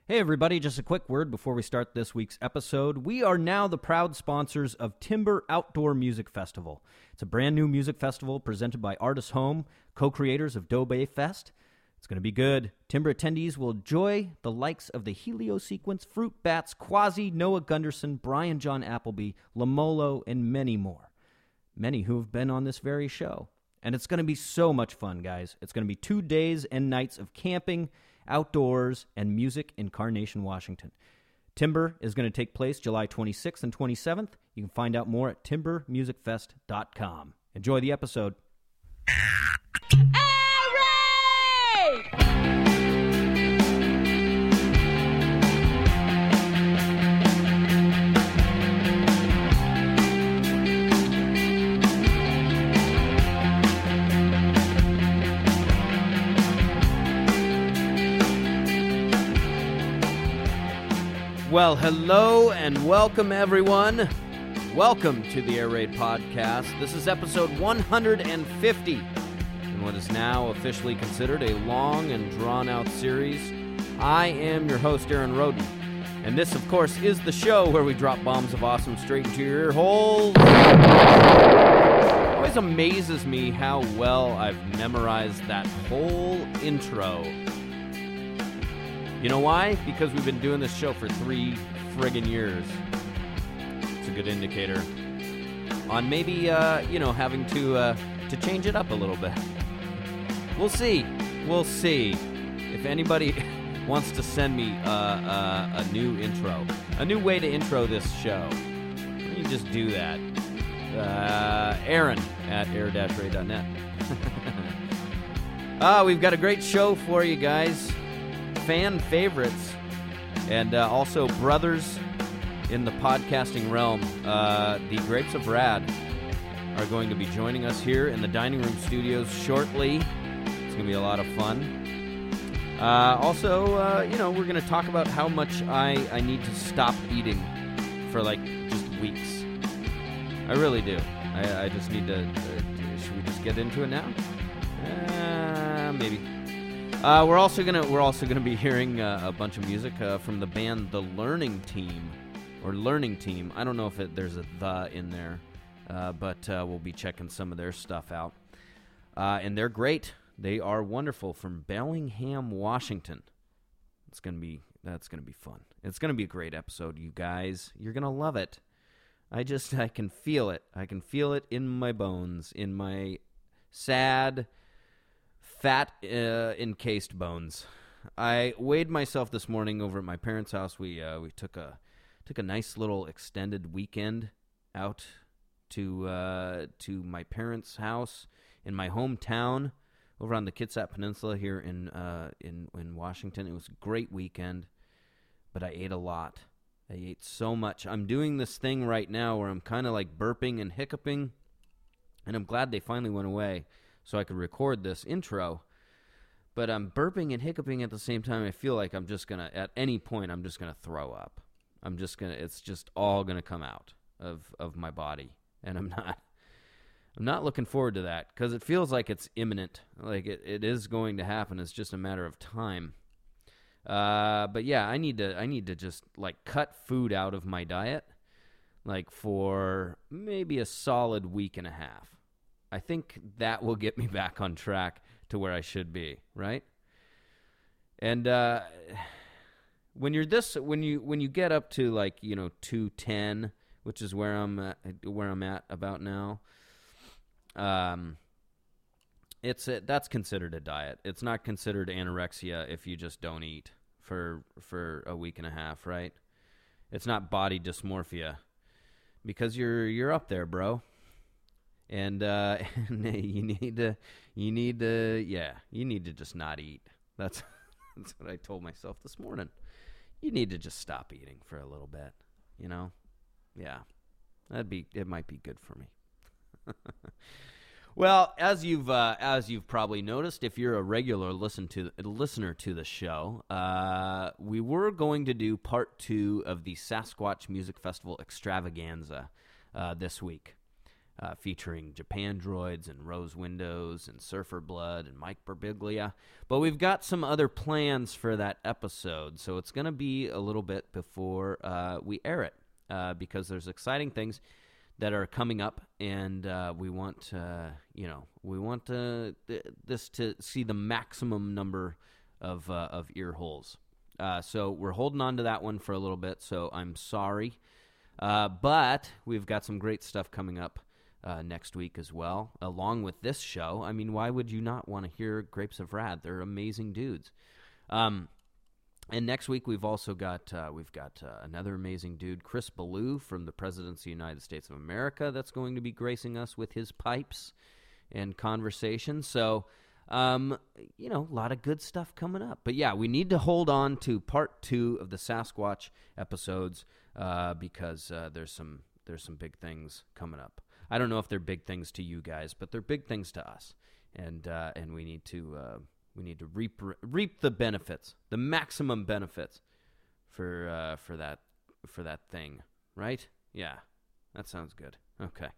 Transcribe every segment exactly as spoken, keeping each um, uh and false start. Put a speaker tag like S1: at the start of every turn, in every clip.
S1: Hey everybody, just a quick word before we start this week's episode. We are now the proud sponsors of Timber Outdoor Music Festival. It's a brand new music festival presented by Artist Home, co-creators of Doe Bay Fest. It's going to be good. Timber attendees will enjoy the likes of the Heliosequence, Fruit Bats, Quasi, Noah Gunderson, Brian John Appleby, Lamolo, and many more. Many who have been on this very show. And it's going to be so much fun, guys. It's going to be two days and nights of camping, outdoors, and music in Carnation, Washington. Timber is going to take place July twenty-sixth and twenty-seventh. You can find out more at timber music fest dot com. Enjoy the episode. Well, hello and welcome, everyone. Welcome to the Air Raid Podcast. This is episode one hundred fifty in what is now officially considered a long and drawn-out series. I am your host, Aaron Roden, and this, of course, is the show where we drop bombs of awesome straight into your ear holes. It always amazes me how well I've memorized that whole intro. You know why? Because we've been doing this show for three friggin' years. It's a good indicator on maybe, uh, you know, having to uh, to change it up a little bit. We'll see. We'll see. If anybody wants to send me uh, uh, a new intro, a new way to intro this show, you just do that. Uh, Aaron at air dash raid dot net. Ah, we've got a great show for you guys. Fan favorites, and uh, also brothers in the podcasting realm. Uh, the Grapes of Rad are going to be joining us here in the dining room studios shortly. It's going to be a lot of fun. Uh, also, uh, you know, we're going to talk about how much I, I need to stop eating for, like, just weeks. I really do. I, I just need to... Uh, should we just get into it now? Uh, maybe. Uh, we're also gonna we're also gonna be hearing uh, a bunch of music uh, from the band The Learning Team, or Learning Team. I don't know if it, there's a the in there, uh, but uh, we'll be checking some of their stuff out. Uh, and they're great. They are wonderful, from Bellingham, Washington. It's gonna be that's gonna be fun. It's gonna be a great episode, you guys. You're gonna love it. I just I can feel it. I can feel it in my bones, in my sad, fat, uh, encased bones. I weighed myself this morning over at my parents' house. We uh, we took a took a nice little extended weekend out to uh, to my parents' house in my hometown over on the Kitsap Peninsula here in uh, in in Washington. It was a great weekend, but I ate a lot. I ate so much. I'm doing this thing right now where I'm kind of like burping and hiccuping, and I'm glad they finally went away, so I could record this intro. But I'm burping and hiccuping at the same time. I feel like I'm just going to, at any point, I'm just going to throw up. I'm just going to, it's just all going to come out of, of my body. And I'm not, I'm not looking forward to that, because it feels like it's imminent. Like it, it is going to happen. It's just a matter of time. Uh, but yeah, I need to, I need to just like cut food out of my diet, like for maybe a solid week and a half. I think that will get me back on track to where I should be, right? And uh, when you're this, when you when you get up to like you know two ten, which is where I'm at, where I'm at about now, um, it's a, that's considered a diet. It's not considered anorexia if you just don't eat for for a week and a half, right? It's not body dysmorphia, because you're you're up there, bro. And uh, you need to, you need to, yeah, you need to just not eat. That's, that's what I told myself this morning. You need to just stop eating for a little bit, you know? Yeah, that'd be, it might be good for me. Well, as you've uh, as you've probably noticed, if you're a regular listen to a listener to the show, uh, we were going to do part two of the Sasquatch Music Festival extravaganza uh, this week. uh, featuring Japan Droids and Rose Windows and Surfer Blood and Mike Birbiglia. But we've got some other plans for that episode, so it's going to be a little bit before uh, we air it uh, because there's exciting things that are coming up, and uh, we want, uh, you know, we want uh, th- this to see the maximum number of uh, of ear holes. Uh, so we're holding on to that one for a little bit. So I'm sorry, uh, but we've got some great stuff coming up uh, next week as well, along with this show. I mean, why would you not want to hear Grapes of Rad? They're amazing dudes. Um, And next week we've also got uh, we've got uh, another amazing dude, Chris Ballou from the Presidency of the United States of America, that's going to be gracing us with his pipes and conversation. So, um, you know, a lot of good stuff coming up. But yeah, we need to hold on to part two of the Sasquatch episodes uh, because uh, there's some there's some big things coming up. I don't know if they're big things to you guys, but they're big things to us, and uh, and we need to. Uh, We need to reap reap the benefits, the maximum benefits for uh, for that for that thing, right? Yeah, that sounds good. Okay.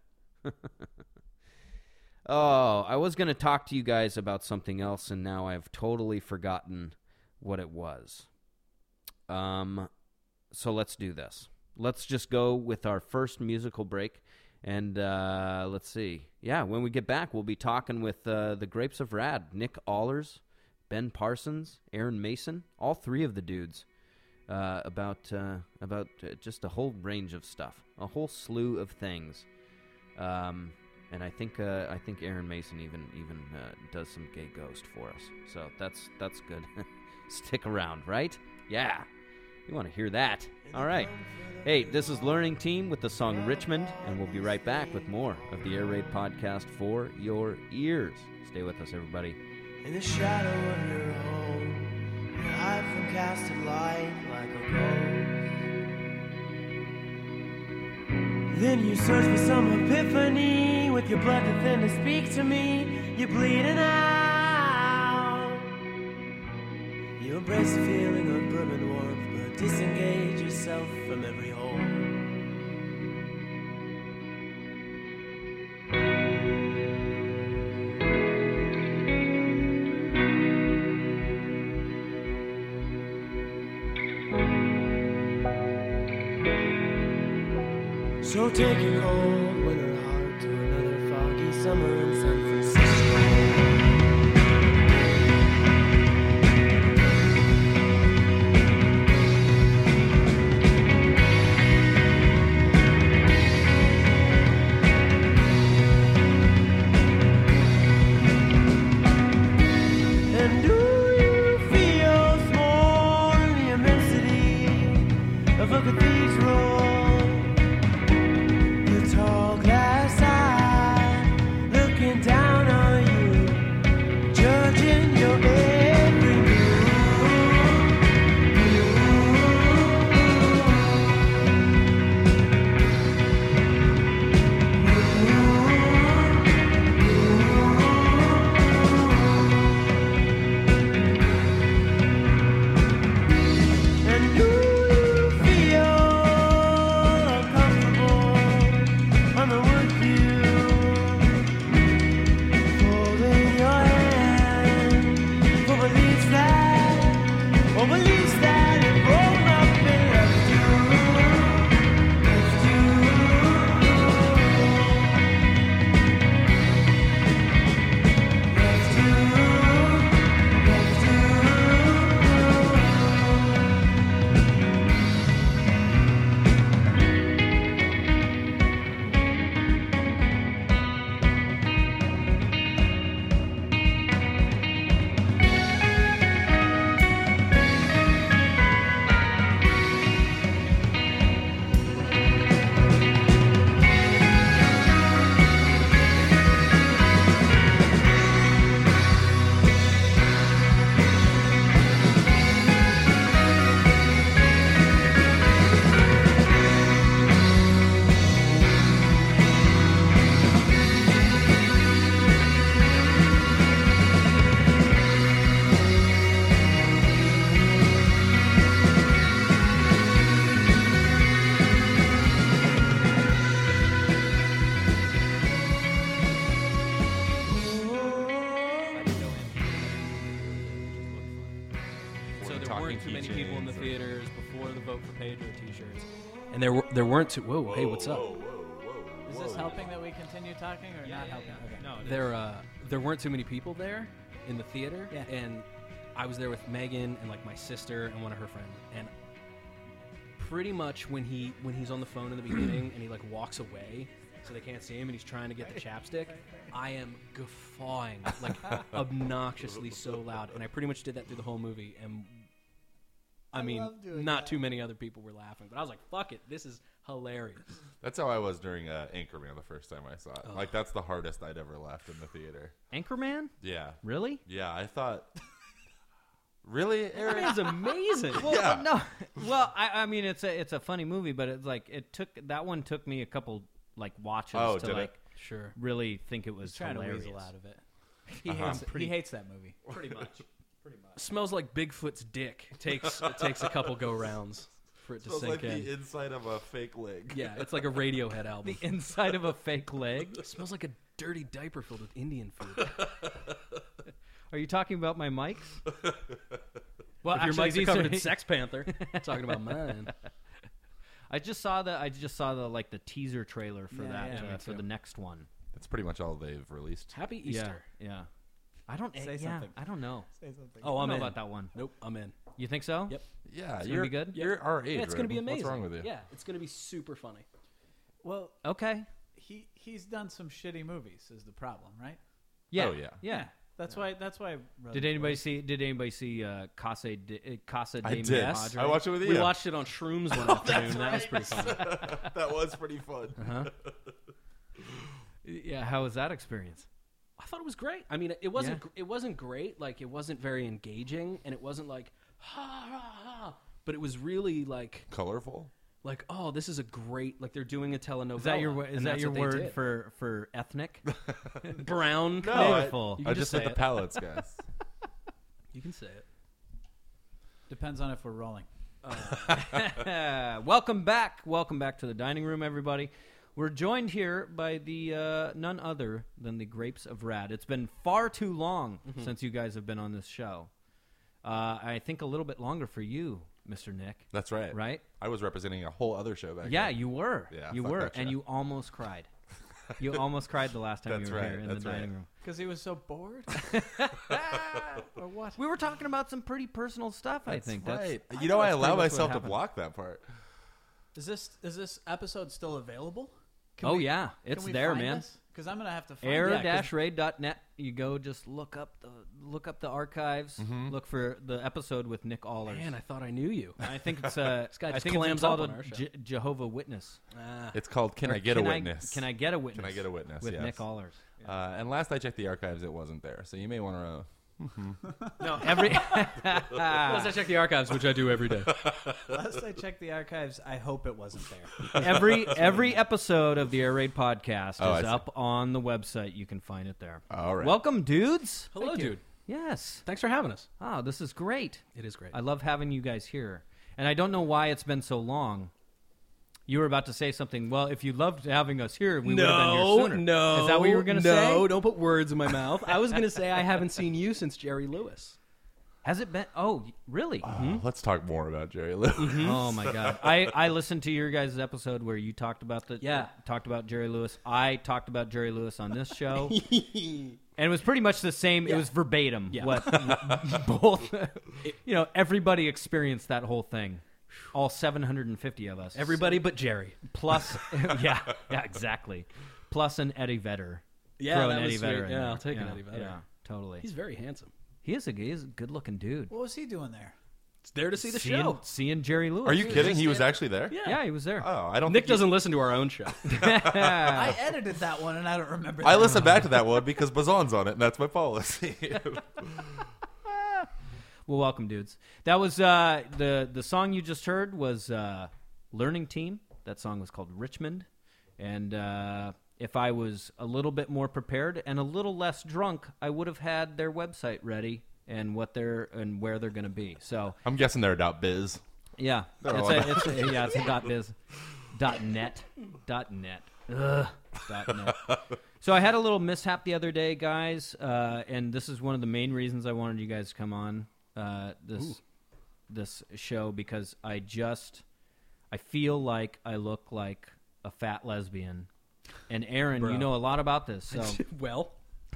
S1: Oh, I was going to talk to you guys about something else, and now I've totally forgotten what it was. Um, so let's do this. Let's just go with our first musical break, and uh, let's see. Yeah, when we get back, we'll be talking with uh, the Grapes of Rad, Nick Allers, Ben Parsons, Aaron Mason, all three of the dudes, uh, about uh, about uh, just a whole range of stuff, a whole slew of things, um, and I think uh, I think Aaron Mason even even uh, does some gay ghost for us, so that's that's good. Stick around, right? Yeah, you want to hear that? All right. Hey, this is Learning Team with the song Richmond, and we'll be right back with more of the Air Raid podcast for your ears. Stay with us, everybody.
S2: In the shadow of your home, you hide from casted light like a ghost. Then you search for some epiphany, with your blood too thin to speak to me. You're bleeding out. You embrace the feeling of bourbon warmth, but disengage yourself from every hole. So take your cold winter heart to another foggy summer in San Francisco. And do you feel small in the immensity of a cathedral? Tall glass eye looking down on you, judging your every move. And do you feel
S3: theaters before the Vote for Pedro T-shirts, and there were there weren't too. Whoa, hey, what's up?
S4: Whoa, whoa, whoa,
S5: Is
S4: whoa.
S5: this helping that we continue talking or not helping? Okay.
S1: No,
S3: There uh, there weren't too many people there in the theater,
S5: Yeah.
S3: and I was there with Megan and like my sister and one of her friends, and pretty much when he when he's on the phone in the beginning and he like walks away so they can't see him and he's trying to get the chapstick, I am guffawing like obnoxiously so loud, and I pretty much did that through the whole movie. And I,
S5: I
S3: mean,
S5: love doing
S3: not
S5: that.
S3: too many other people were laughing, but I was like, "Fuck it, this is hilarious."
S4: That's how I was during uh, Anchorman the first time I saw it. Like, that's the hardest I'd ever laughed in the theater.
S1: Anchorman?
S4: Yeah.
S1: Really?
S4: Yeah, I thought... Really, Eric?
S3: It's amazing.
S1: Well,
S4: Yeah.
S1: no. Well, I, I mean, it's a it's a funny movie, but it's like it took that one took me a couple like watches
S4: Oh,
S1: to
S4: did it?
S1: like
S3: Sure,
S1: really think it was
S5: He's trying
S1: hilarious.
S5: to weasel out of it. He
S4: Uh-huh.
S5: hates. He hates that movie.
S3: pretty much. Pretty much. Smells like Bigfoot's dick. It takes it takes a couple go rounds for it to
S4: Smells
S3: sink
S4: like
S3: in.
S4: the inside of a fake leg.
S3: Yeah, it's like a Radiohead album.
S1: The inside of a fake leg.
S3: It smells like a dirty diaper filled with Indian food.
S1: Are you talking about my mics?
S3: Well,
S1: If
S3: if
S1: your
S3: your
S1: mics
S3: mics
S1: are
S3: are covered
S1: covered
S3: in Sex Panther. Talking about mine.
S1: I just saw the I just saw the like the teaser trailer for
S5: Yeah,
S1: that
S5: yeah,
S1: uh,
S3: me
S1: for
S3: too.
S1: the next one.
S4: That's pretty much all they've released.
S3: Happy Easter.
S1: Yeah, yeah. I don't
S5: Say
S1: yeah,
S5: something.
S1: I don't know.
S5: Say something.
S3: Oh,
S1: I
S3: I'm
S1: don't
S3: in.
S1: know about that one.
S3: Nope, I'm in.
S1: You think so?
S3: Yep.
S4: Yeah,
S1: It's gonna
S4: you're
S1: be good?
S4: You're our age.
S3: Yeah, it's going to be
S4: Red.
S3: amazing.
S4: What's wrong with you?
S3: Yeah, it's going to be super funny.
S5: Well,
S1: Okay.
S5: he he's done some shitty movies. Is the problem, right?
S1: Yeah.
S4: Oh, yeah.
S1: Yeah.
S5: That's why. That's why. I wrote
S1: Did
S5: it.
S1: anybody see? Did anybody see uh, Casa de, uh, Casa de
S4: I
S1: Mi
S4: did.
S1: Padre?
S4: I watched it with you.
S3: We watched it on Shrooms one afternoon. That was pretty funny.
S4: That was pretty fun.
S1: Uh-huh. Yeah. How was that experience?
S3: I thought it was great. I mean, it wasn't
S1: Yeah.
S3: gr- it wasn't great. Like, it wasn't very engaging, and it wasn't like ha ha ha. But it was really like
S4: Colorful.
S3: like oh, this is a great like they're doing a telenovela.
S1: Is that your wo-
S3: and
S1: is that
S3: that's
S1: your
S3: what they
S1: word
S3: did.
S1: for for ethnic?
S3: brown?
S4: No,
S1: Colorful.
S3: You
S4: I
S3: can
S4: just
S3: just
S4: said
S3: say
S4: the
S3: it.
S4: palettes, guys.
S3: You can say it.
S5: Depends on if we're rolling.
S1: Welcome back. Welcome back to the dining room, everybody. We're joined here by the uh, none other than the Grapes of Rad. It's been far too long
S3: Mm-hmm.
S1: since you guys have been on this show. Uh, I think a little bit longer for you, Mister Nick.
S4: That's right.
S1: Right?
S4: I was representing a whole other show back
S1: Yeah,
S4: then.
S1: you were.
S4: Yeah,
S1: you
S4: fuck
S1: were,
S4: that
S1: and
S4: show.
S1: you almost cried. You almost cried the last time
S4: That's
S1: you were
S4: right,
S1: here in
S4: that's
S1: the
S4: right.
S1: dining room.
S5: Because he was so bored. Or what?
S1: We were talking about some pretty personal stuff. I
S4: That's
S1: think
S4: right.
S1: that's.
S4: You know, I
S1: that's
S4: allow
S1: pretty much what
S4: myself to
S1: happened.
S4: block that part.
S5: Is this is this episode still available? Can
S1: Oh
S5: we-
S1: yeah,
S5: can
S1: it's
S5: we
S1: there,
S5: find
S1: man.
S5: Because I'm gonna have to find
S1: air
S5: it.
S1: dash raid dot net. You go just look up the look up the archives.
S4: Mm-hmm.
S1: Look for the episode with Nick Allers.
S3: Man, I thought I knew you.
S1: I think it's uh,
S3: This guy
S1: I
S3: just
S1: think it's
S3: clams up
S1: entitled
S3: on our show.
S1: Je- Jehovah Witness.
S3: Ah.
S4: It's called Can
S1: Or
S4: I Get a
S1: Can
S4: Witness?
S1: Can I get a witness?
S4: Can I Get a Witness?
S1: with
S4: Yes.
S1: Nick Allers?
S4: Uh, and last I checked the archives, it wasn't there. So you may want to.
S1: No, every
S3: Unless I check the archives, which I do every day.
S5: Last I checked the archives, I hope it wasn't there.
S1: every every episode of the Air Raid podcast
S4: Oh, I
S1: is
S4: see.
S1: up on the website. You can find it there.
S4: All right.
S1: Welcome, dudes.
S3: Hello,
S5: Thank you.
S3: dude.
S1: Yes.
S3: Thanks for having us.
S1: Oh, this is great.
S3: It is great.
S1: I love having you guys here. And I don't know why it's been so long. You were about to say something. Well, if you loved having us here, we would have been here
S3: no,
S1: sooner.
S3: no.
S1: Is that what you were going to say?
S3: No, don't put words in my mouth. I was going to say I haven't seen you since Jerry Lewis.
S1: Has it been? Oh, really?
S4: Oh, let's talk more about Jerry Lewis.
S1: Oh my God! I, I listened to your guys' episode where you talked about the
S3: Yeah.
S1: talked about Jerry Lewis. I talked about Jerry Lewis on this show, and it was pretty much the same. It
S3: Yeah.
S1: was verbatim.
S3: Yeah.
S1: What both, you know, everybody experienced that whole thing. All seven hundred and fifty of us.
S3: Everybody but Jerry.
S1: Plus, yeah, yeah, exactly. Plus an Eddie Vedder.
S3: Yeah,
S1: Throw
S3: that
S1: an
S3: was
S1: Eddie
S3: sweet.
S1: Vedder in
S3: Yeah,
S1: there.
S3: I'll take an
S1: Yeah,
S3: Eddie Vedder.
S1: Yeah, totally.
S3: He's very handsome.
S1: he is a he is a good looking dude.
S5: What was he doing there?
S3: It's there to see the
S1: seeing,
S3: show.
S1: seeing Jerry Lewis.
S4: Are you kidding? He was actually there?
S3: Yeah.
S1: Yeah, he was there.
S4: Oh, I don't.
S3: Nick
S4: think you-
S3: doesn't listen to our own show.
S5: I edited that one and I don't remember.
S4: I
S5: that.
S4: listened back to that one because Bazan's on it, and that's my policy.
S1: Well, welcome, dudes. That was uh, the the song you just heard was uh, "Learning Team." That song was called "Richmond," and uh, if I was a little bit more prepared and a little less drunk, I would have had their website ready and what they're and where they're going to be. So,
S4: I'm guessing they're dot biz.
S1: yeah,
S4: They're
S1: it's
S4: all
S1: a, it's a, yeah, it's a dot biz, dot net, dot net, Ugh, dot net. So I had a little mishap the other day, guys, uh, and this is one of the main reasons I wanted you guys to come on. Uh, this this show because I just I feel like I look like a fat lesbian. And Aaron,
S3: Bro.
S1: you know a lot about this, so
S3: well,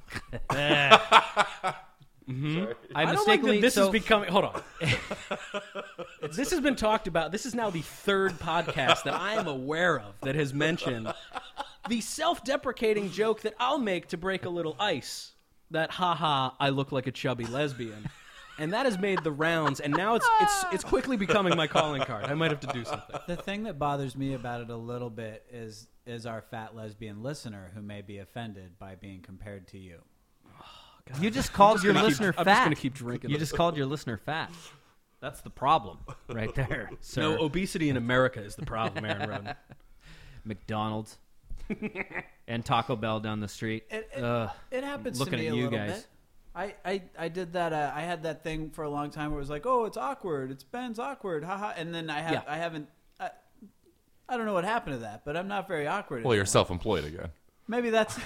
S1: mm-hmm. I
S3: I don't like
S1: mistakenly
S3: that this
S1: so,
S3: is becoming. Hold on. This has been talked about. This is now the third podcast that I am aware of that has mentioned the self-deprecating joke that I'll make to break a little ice. That haha, I look like a chubby lesbian, and that has made the rounds. And now it's it's it's quickly becoming my calling card. I might have to do something.
S5: The thing that bothers me about it a little bit is is our fat lesbian listener who may be offended by being compared to you.
S3: God.
S1: You just called your
S3: gonna
S1: listener
S3: keep, I'm
S1: fat.
S3: just gonna keep drinking.
S1: You just called your listener fat. That's the problem right there, sir.
S3: No, obesity in America is the problem, Aaron Roden.
S1: McDonald's and Taco Bell down the street.
S5: It, it,
S1: Ugh.
S5: it happens
S1: looking
S5: to me
S1: at
S5: a
S1: you
S5: little
S1: guys.
S5: bit. I, I, I did that. Uh, I had that thing for a long time where it was like, oh, it's awkward. It's Ben's awkward. Haha. And then I have
S3: Yeah.
S5: I haven't. I, I don't know what happened to that, but I'm not very awkward.
S4: Well, you're
S5: anymore.
S4: self-employed again.
S5: Maybe that's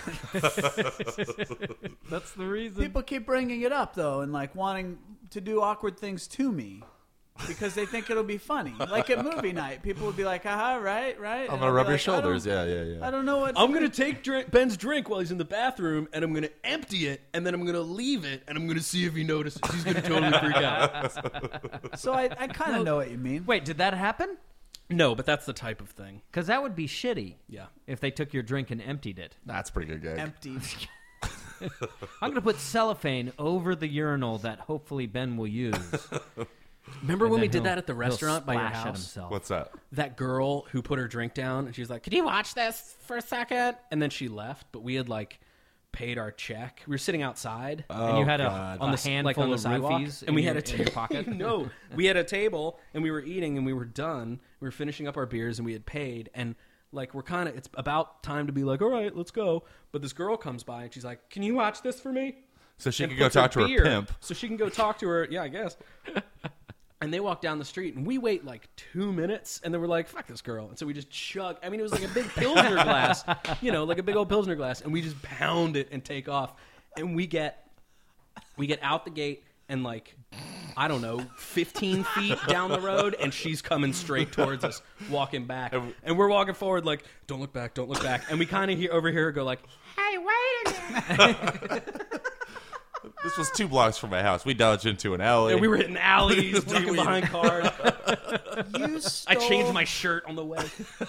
S1: That's the reason.
S5: people keep bringing it up though, and like wanting to do awkward things to me because they think it'll be funny. Like at movie night, people would be like, haha, right, right.
S4: I'm
S5: And
S4: gonna
S5: I'll be
S4: rub your
S5: like, I
S4: shoulders.
S5: don't-
S4: Yeah, yeah, yeah.
S5: I don't know what
S3: I'm going to take drink, Ben's drink while he's in the bathroom, and I'm going to empty it, and then I'm going to leave it, and I'm going to see if he notices. He's going to totally freak out.
S5: So I, I kind of know what you mean.
S1: Wait, did that happen?
S3: No, but that's the type of thing.
S1: Because that would be shitty
S3: Yeah.
S1: if they took your drink and emptied it.
S4: That's a pretty good gag.
S5: Empty.
S1: I'm going to put cellophane over the urinal that hopefully Ben will use.
S3: Remember
S1: And
S3: when
S1: then
S3: we did
S1: he'll-
S3: that at the
S1: he'll
S3: restaurant by your
S1: splash at
S3: house?
S1: himself.
S4: What's that?
S3: That girl who put her drink down, and she was like, "Could you watch this for a second?" And then she left, but we had like paid our check. We were sitting outside.
S1: And you had a,
S4: God.
S1: on the
S3: s-
S1: handful
S3: on the
S1: of
S3: sidewalk,
S1: roofies
S3: and we
S1: in
S3: had
S1: your,
S3: a
S1: in your
S3: ta-
S1: pocket.
S3: No, we had a table, and we were eating, and we were done. We were finishing up our beers, and we had paid, and like we're kind of it's about time to be like, all right, let's go. But this girl comes by, and she's like, "Can you watch this for me?"
S4: So she
S3: And
S4: could go
S3: puts her
S4: talk to her
S3: beer-
S4: pimp.
S3: So she can go talk to her. Yeah, I guess. And they walk down the street, and we wait like two minutes, and then we're like, "Fuck this girl!" And so we just chug. I mean, it was like a big Pilsner glass, you know, like a big old Pilsner glass, and we just pound it and take off. And we get, we get out the gate, and like, I don't know, fifteen feet down the road, and she's coming straight towards us, walking back, and we're walking forward, like, "Don't look back, don't look back." And we kind of hear overhear her go like, "Hey, wait a minute!"
S4: This was two blocks from my house. We dodged into an alley.
S3: And we were hitting alleys,
S4: We-
S3: ducking
S4: we-
S3: behind cars.
S5: You
S3: I
S5: stole,
S3: changed my shirt on the way.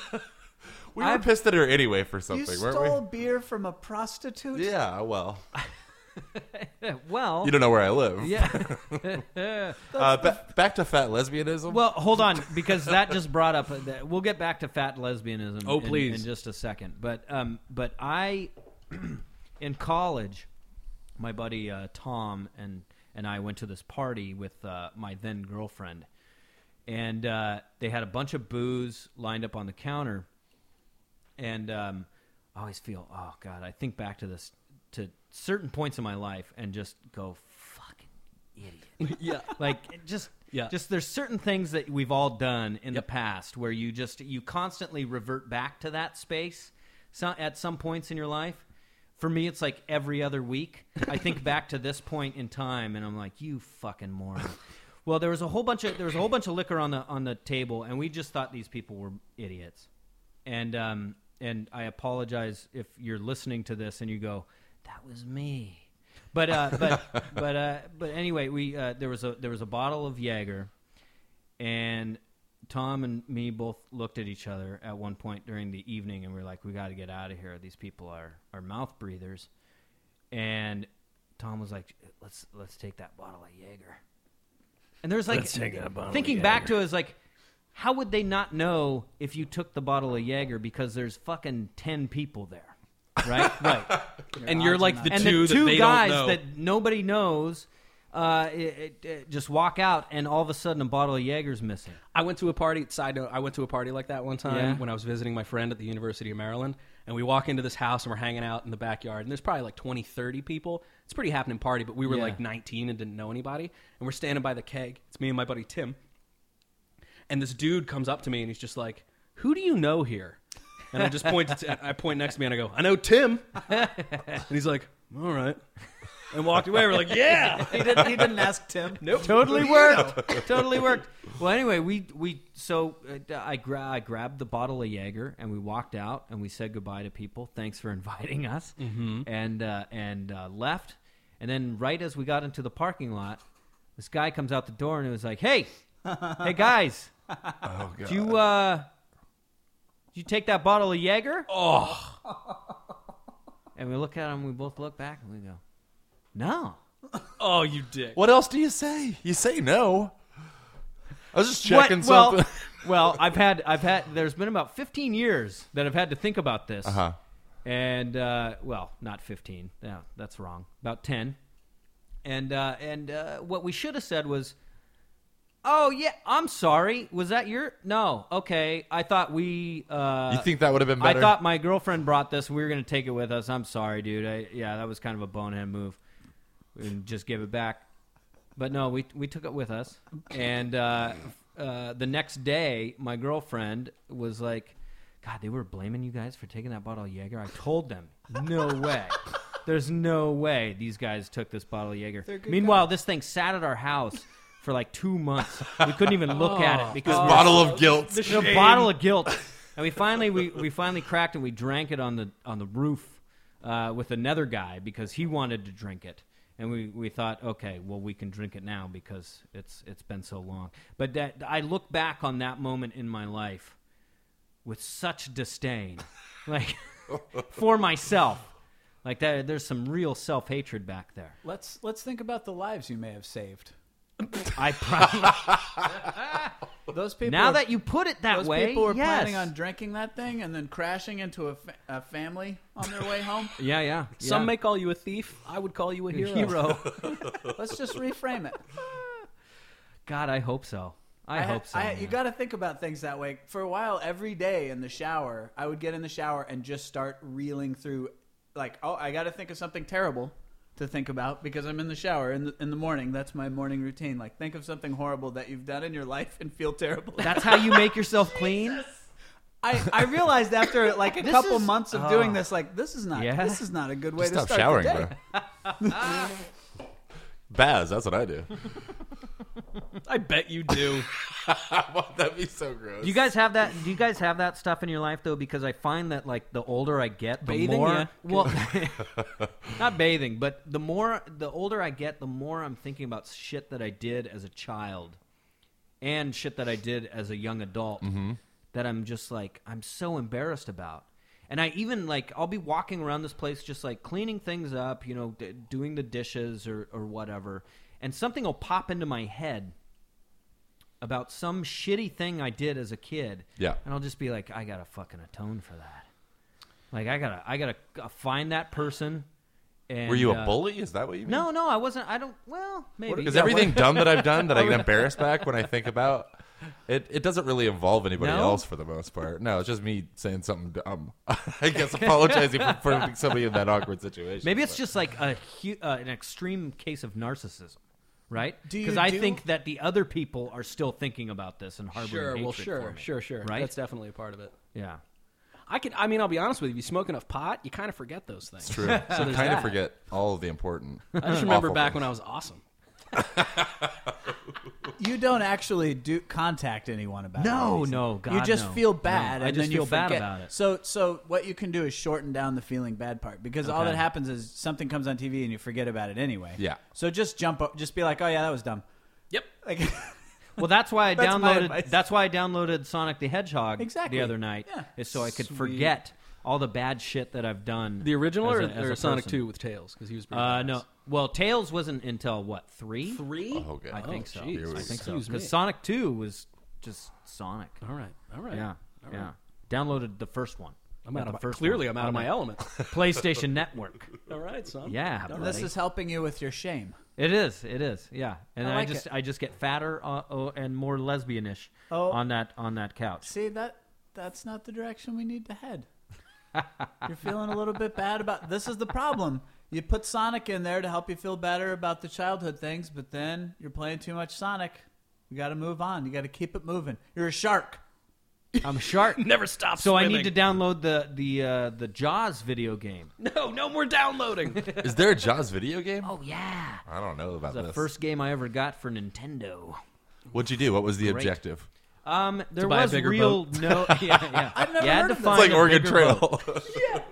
S4: we were pissed at her anyway for
S5: You
S4: something, weren't
S5: stole beer from a prostitute?
S4: we? Yeah, well,
S1: Well,
S4: you don't know where I live.
S1: yeah.
S4: Uh, ba- back to fat lesbianism.
S1: Well, hold on, because that just brought up. uh, We'll get back to fat lesbianism.
S3: Oh,
S1: in-
S3: please.
S1: in just a second. But um, but I, in college, my buddy uh, Tom and and I went to this party with uh, my then girlfriend, and uh, they had a bunch of booze lined up on the counter, and um, I always feel, oh God, I think back to this to certain points in my life and just go, fucking idiot.
S3: Yeah.
S1: Like it just
S3: Yeah.
S1: just there's certain things that we've all done in
S3: Yep.
S1: the past where you just you constantly revert back to that space so, at some points in your life. For me, it's like every other week. I think back to this point in time, and I'm like, you fucking moron. Well, there was a whole bunch of there was a whole bunch of liquor on the on the table, and we just thought these people were idiots. And um and I apologize if you're listening to this and you go, that was me. But uh, but but uh, but anyway, we uh, there was a there was a bottle of Jaeger, and Tom and me both looked at each other at one point during the evening, and we were like, we got to get out of here. These people are are mouth breathers. And Tom was like, let's let's take that bottle of Jaeger. And there's like
S3: Let's take that bottle of
S1: thinking back
S3: Jaeger.
S1: to it is like, how would they not know if you took the bottle of Jaeger because there's fucking ten people there. Right, right,
S3: And you're like the
S1: and
S3: two,
S1: the two
S3: that they
S1: guys
S3: don't know.
S1: that nobody knows, uh, it, it, it just walk out, and all of a sudden a bottle of Jaeger's missing.
S3: I went to a party. Side note: I went to a party like that one time
S1: Yeah.
S3: when I was visiting my friend at the University of Maryland, and we walk into this house and we're hanging out in the backyard, and there's probably like twenty, thirty people. It's a pretty happening party, but we were
S1: Yeah.
S3: like nineteen and didn't know anybody, and we're standing by the keg. It's me and my buddy Tim, and this dude comes up to me and he's just like, "Who do you know here?" And I just point to I point next to me and I go, "I know Tim," and he's like, all right. And walked away. We're like, yeah.
S5: He didn't. He didn't ask Tim.
S3: Nope.
S1: Totally worked. Totally worked. Well, anyway, we we so uh, I gra- I grabbed the bottle of Jaeger and we walked out and we said goodbye to people. Thanks for inviting us. Mm-hmm. And uh, and uh, left. And then right as we got into the parking lot, this guy comes out the door and it was like, "Hey, hey guys,
S4: Oh god.
S1: did you uh, did you take that bottle of Jaeger?"
S3: Oh.
S1: And we look at him. We both look back and we go, "No."
S3: Oh, you dick.
S4: What else do you say? You say no. I was just
S1: What-
S4: checking
S1: well,
S4: something.
S1: well, I've had, I've had. There's been about fifteen years that I've had to think about this,
S4: Uh-huh.
S1: and uh, well, not fifteen. Yeah, that's wrong. About ten, and uh, and uh, what we should have said was, "Oh yeah, I'm sorry. Was that your? No, okay. I thought we. Uh,
S4: You think that would have been better?
S1: I thought my girlfriend brought this. We were going to take it with us. I'm sorry, dude. I, yeah, that was kind of a bonehead move. And just give it back. But no, we we took it with us. And uh, uh, the next day, my girlfriend was like, "God, they were blaming you guys for taking that bottle of Jaeger." I told them, "No way. There's no way these guys took this bottle of Jaeger."
S5: They're good
S1: Meanwhile,
S5: guys.
S1: this thing sat at our house for like two months. We couldn't even look at it because
S4: This
S1: we were
S4: bottle of guilt.
S1: a bottle of guilt, and we finally we, we finally cracked it. We drank it on the on the roof uh, with another guy because he wanted to drink it, and we, we thought, okay, well we can drink it now because it's it's been so long. But that I look back on that moment in my life with such disdain, like for myself, like that. There's some real self hatred back there.
S5: Let's let's think about the lives you may have saved.
S1: I probably
S5: Those people.
S1: now
S5: are-
S1: that you put it that
S5: those
S1: way,
S5: people were
S1: yes.
S5: planning on drinking that thing and then crashing into a, fa- a family on their way home.
S1: yeah yeah
S3: Some
S1: yeah.
S3: may call you a thief. I would call you a hero.
S1: hero.
S5: Let's just reframe it.
S1: God, I hope so. I, hope so.
S5: I, you
S1: man.
S5: got to think about things that way. For a while, every day in the shower, I would get in the shower and just start reeling through, like, oh, I got to think of something terrible to think about because I'm in the shower in the, in the morning. That's my morning routine. Like, think of something horrible that you've done in your life and feel terrible.
S1: That's how you make yourself clean.
S5: I, I realized after like a
S1: This
S5: couple
S1: is-
S5: months of
S1: oh.
S5: doing this, like, this is not
S1: Yeah.
S5: this is not a good way
S4: Just
S5: to
S4: stop
S5: start
S4: showering,
S5: the day.
S4: bro. Baz, that's what I do.
S3: I bet you do.
S4: That'd be so gross.
S1: Do you guys have that? Do you guys have that stuff in your life though? Because I find that like the older I get, the
S3: Bathing,
S1: more
S3: yeah.
S1: well, not bathing, but the more the older I get, the more I'm thinking about shit that I did as a child, and shit that I did as a young adult.
S4: Mm-hmm.
S1: That I'm just like I'm so embarrassed about. And I even like I'll be walking around this place just like cleaning things up, you know, d- doing the dishes or or whatever, and something will pop into my head about some shitty thing I did as a kid.
S4: Yeah.
S1: And I'll just be like, I gotta fucking atone for that. Like I gotta, I gotta uh, find that person. And,
S4: Were you a
S1: uh,
S4: bully? Is that what you mean?
S1: No, no, I wasn't. I don't. Well, maybe.
S4: Because
S1: Yeah,
S4: everything
S1: what-
S4: dumb that I've done that I get embarrassed back when I think about it, it doesn't really involve anybody
S1: No?
S4: else for the most part. No, it's just me saying something dumb. I guess apologizing for putting somebody in that awkward situation.
S1: Maybe it's
S4: but-
S1: just like a hu- uh, an extreme case of narcissism, right?
S5: Do you
S1: Because I
S5: do-
S1: think that the other people are still thinking about this and harboring
S3: Sure,
S1: hatred
S3: well,
S1: for
S3: sure,
S1: me.
S3: sure, sure.
S1: Right?
S3: That's definitely a part of it.
S1: Yeah.
S3: I can. I mean, I'll be honest with you. If you smoke enough pot, you kind of forget those things.
S4: It's true.
S3: So
S4: I
S3: there's
S4: kind
S3: that.
S4: of forget all of the important.
S3: I just remember
S4: awful
S3: back
S4: things.
S3: when I was awesome.
S5: You don't actually do contact anyone about
S1: No,
S5: it.
S1: no, God,
S5: You just
S1: no.
S5: feel
S1: No,
S5: bad.
S1: I
S5: and
S1: just
S5: then you
S1: feel bad
S5: forget.
S1: about it.
S5: So, so what you can do is shorten down the feeling bad part because all
S1: Okay.
S5: that happens is something comes on T V and you forget about it anyway.
S4: Yeah.
S5: So just jump up, just be like, oh yeah, that was dumb.
S3: Yep.
S5: Like,
S1: Well, that's why I
S5: That's my
S1: downloaded.
S5: advice.
S1: That's why I downloaded Sonic the Hedgehog
S5: Exactly.
S1: the other night.
S5: Yeah.
S1: Is so I could
S3: Sweet.
S1: forget all the bad shit that I've done.
S3: The original
S1: as
S3: or,
S1: a- as
S3: or
S1: a
S3: Sonic
S1: person.
S3: two with Tails because he was pretty
S1: Uh,
S3: badass.
S1: no. Well, Tails wasn't until what three?
S3: Three.
S4: Oh, okay.
S1: I think so.
S3: geez.
S1: I think so.
S3: Excuse me.
S1: Because Sonic two was just Sonic.
S3: All right. All right.
S1: Yeah.
S3: All
S1: Yeah.
S3: right.
S1: Downloaded the first one.
S3: I'm
S1: Got
S3: out of
S1: the
S3: my,
S1: first
S3: clearly
S1: one
S3: I'm out of
S1: on
S3: my
S1: the
S3: element.
S1: PlayStation Network.
S3: All right, son.
S1: Yeah,
S3: All
S1: buddy.
S5: this is helping you with your shame.
S1: It is. It is. Yeah. And
S5: I
S1: I,
S5: like
S1: just
S5: it.
S1: I just get fatter uh, oh, and more lesbianish
S5: Oh.
S1: on that on that couch.
S5: See that that's not the direction we need to head. You're feeling a little bit bad about this is the problem. You put Sonic in there to help you feel better about the childhood things, but then you're playing too much Sonic. You got to move on. You got to keep it moving. You're a shark.
S1: I'm a shark.
S3: Never stop
S1: So
S3: swimming.
S1: I need to download the the uh, the Jaws video game.
S3: No, no more downloading.
S4: Is there a Jaws video game?
S1: Oh yeah,
S4: I don't know about
S1: the
S4: this.
S1: first game I ever got for Nintendo.
S4: What'd you do? What was the
S1: Great.
S4: objective?
S1: Um, there
S3: buy a
S1: was
S3: bigger
S1: real no. Yeah, yeah.
S5: I've never
S1: you had
S5: heard
S1: to
S5: of this.
S1: find
S4: It's like
S1: a
S4: Oregon
S1: bigger
S4: Trail.
S1: boat.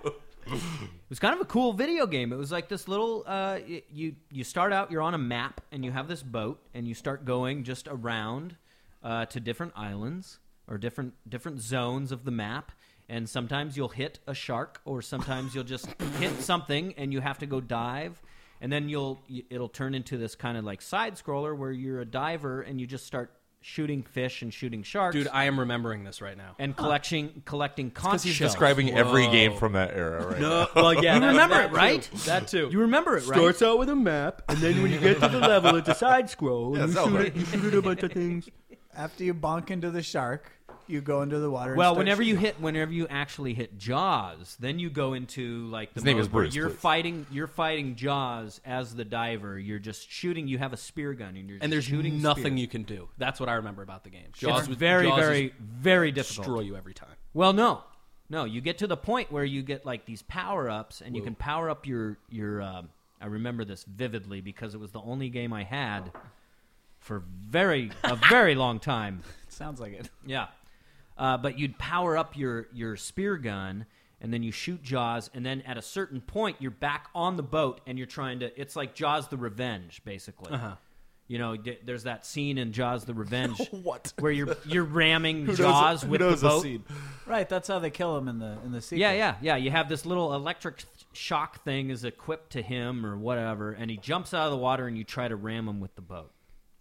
S1: It was kind of a cool video game. It was like this little. Uh, y- you you start out, you're on a map, and you have this boat, and you start going just around uh, to different islands or different different zones of the map. And sometimes you'll hit a shark, or sometimes you'll just hit something, and you have to go dive. And then you'll y- it'll turn into this kind of like side scroller where you're a diver, and you just start shooting fish and shooting sharks.
S3: Dude, I am remembering this right now.
S1: and collecting collecting conch
S4: Because he's
S1: shells.
S4: describing every
S3: Whoa.
S4: game from that era, right?
S3: No, well, yeah,
S1: You
S3: that-
S1: remember
S3: that
S1: it, right?
S3: too. That too.
S1: You remember it, right?
S3: out with a map, and then when you get to the level, it's a side scroll.
S4: Yeah, Zelda.
S3: you shoot a bunch of things.
S5: After you bonk into the shark, you go into the water.
S1: Well,
S5: and start
S1: whenever you
S5: shooting.
S1: hit, whenever you actually hit Jaws, then you go into like the
S4: His name
S1: mode
S4: is
S1: where
S4: Bruce,
S1: You're
S4: please.
S1: fighting. You're fighting Jaws as the diver. You're just shooting. You have a spear gun, and you're
S3: And there's
S1: just shooting
S3: nothing
S1: spears.
S3: you can do. That's what I remember about the game.
S1: It's
S3: Jaws was
S1: very,
S3: Jaws
S1: very,
S3: is
S1: very difficult.
S3: destroy you every time.
S1: Well, no, no. You get to the point where you get like these power ups, and you
S3: Whoa.
S1: can power up your your. Um, I remember this vividly because it was the only game I had for very a very long time.
S5: Sounds like it.
S1: Yeah, uh, but you'd power up your your spear gun, and then you shoot Jaws, and then at a certain point, you're back on the boat, and you're trying to. It's like Jaws: The Revenge, basically.
S3: Uh-huh.
S1: You know, d- there's that scene in Jaws: The Revenge
S4: What?
S1: where you're you're ramming
S4: Who knows-
S1: Jaws
S4: who
S1: with
S4: knows
S1: the
S4: the
S1: boat.
S4: scene?
S5: Right, that's how they kill him in the in the sequel.
S1: Yeah, yeah, yeah. You have this little electric shock thing is equipped to him or whatever, and he jumps out of the water, and you try to ram him with the boat.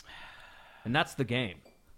S1: And that's the game.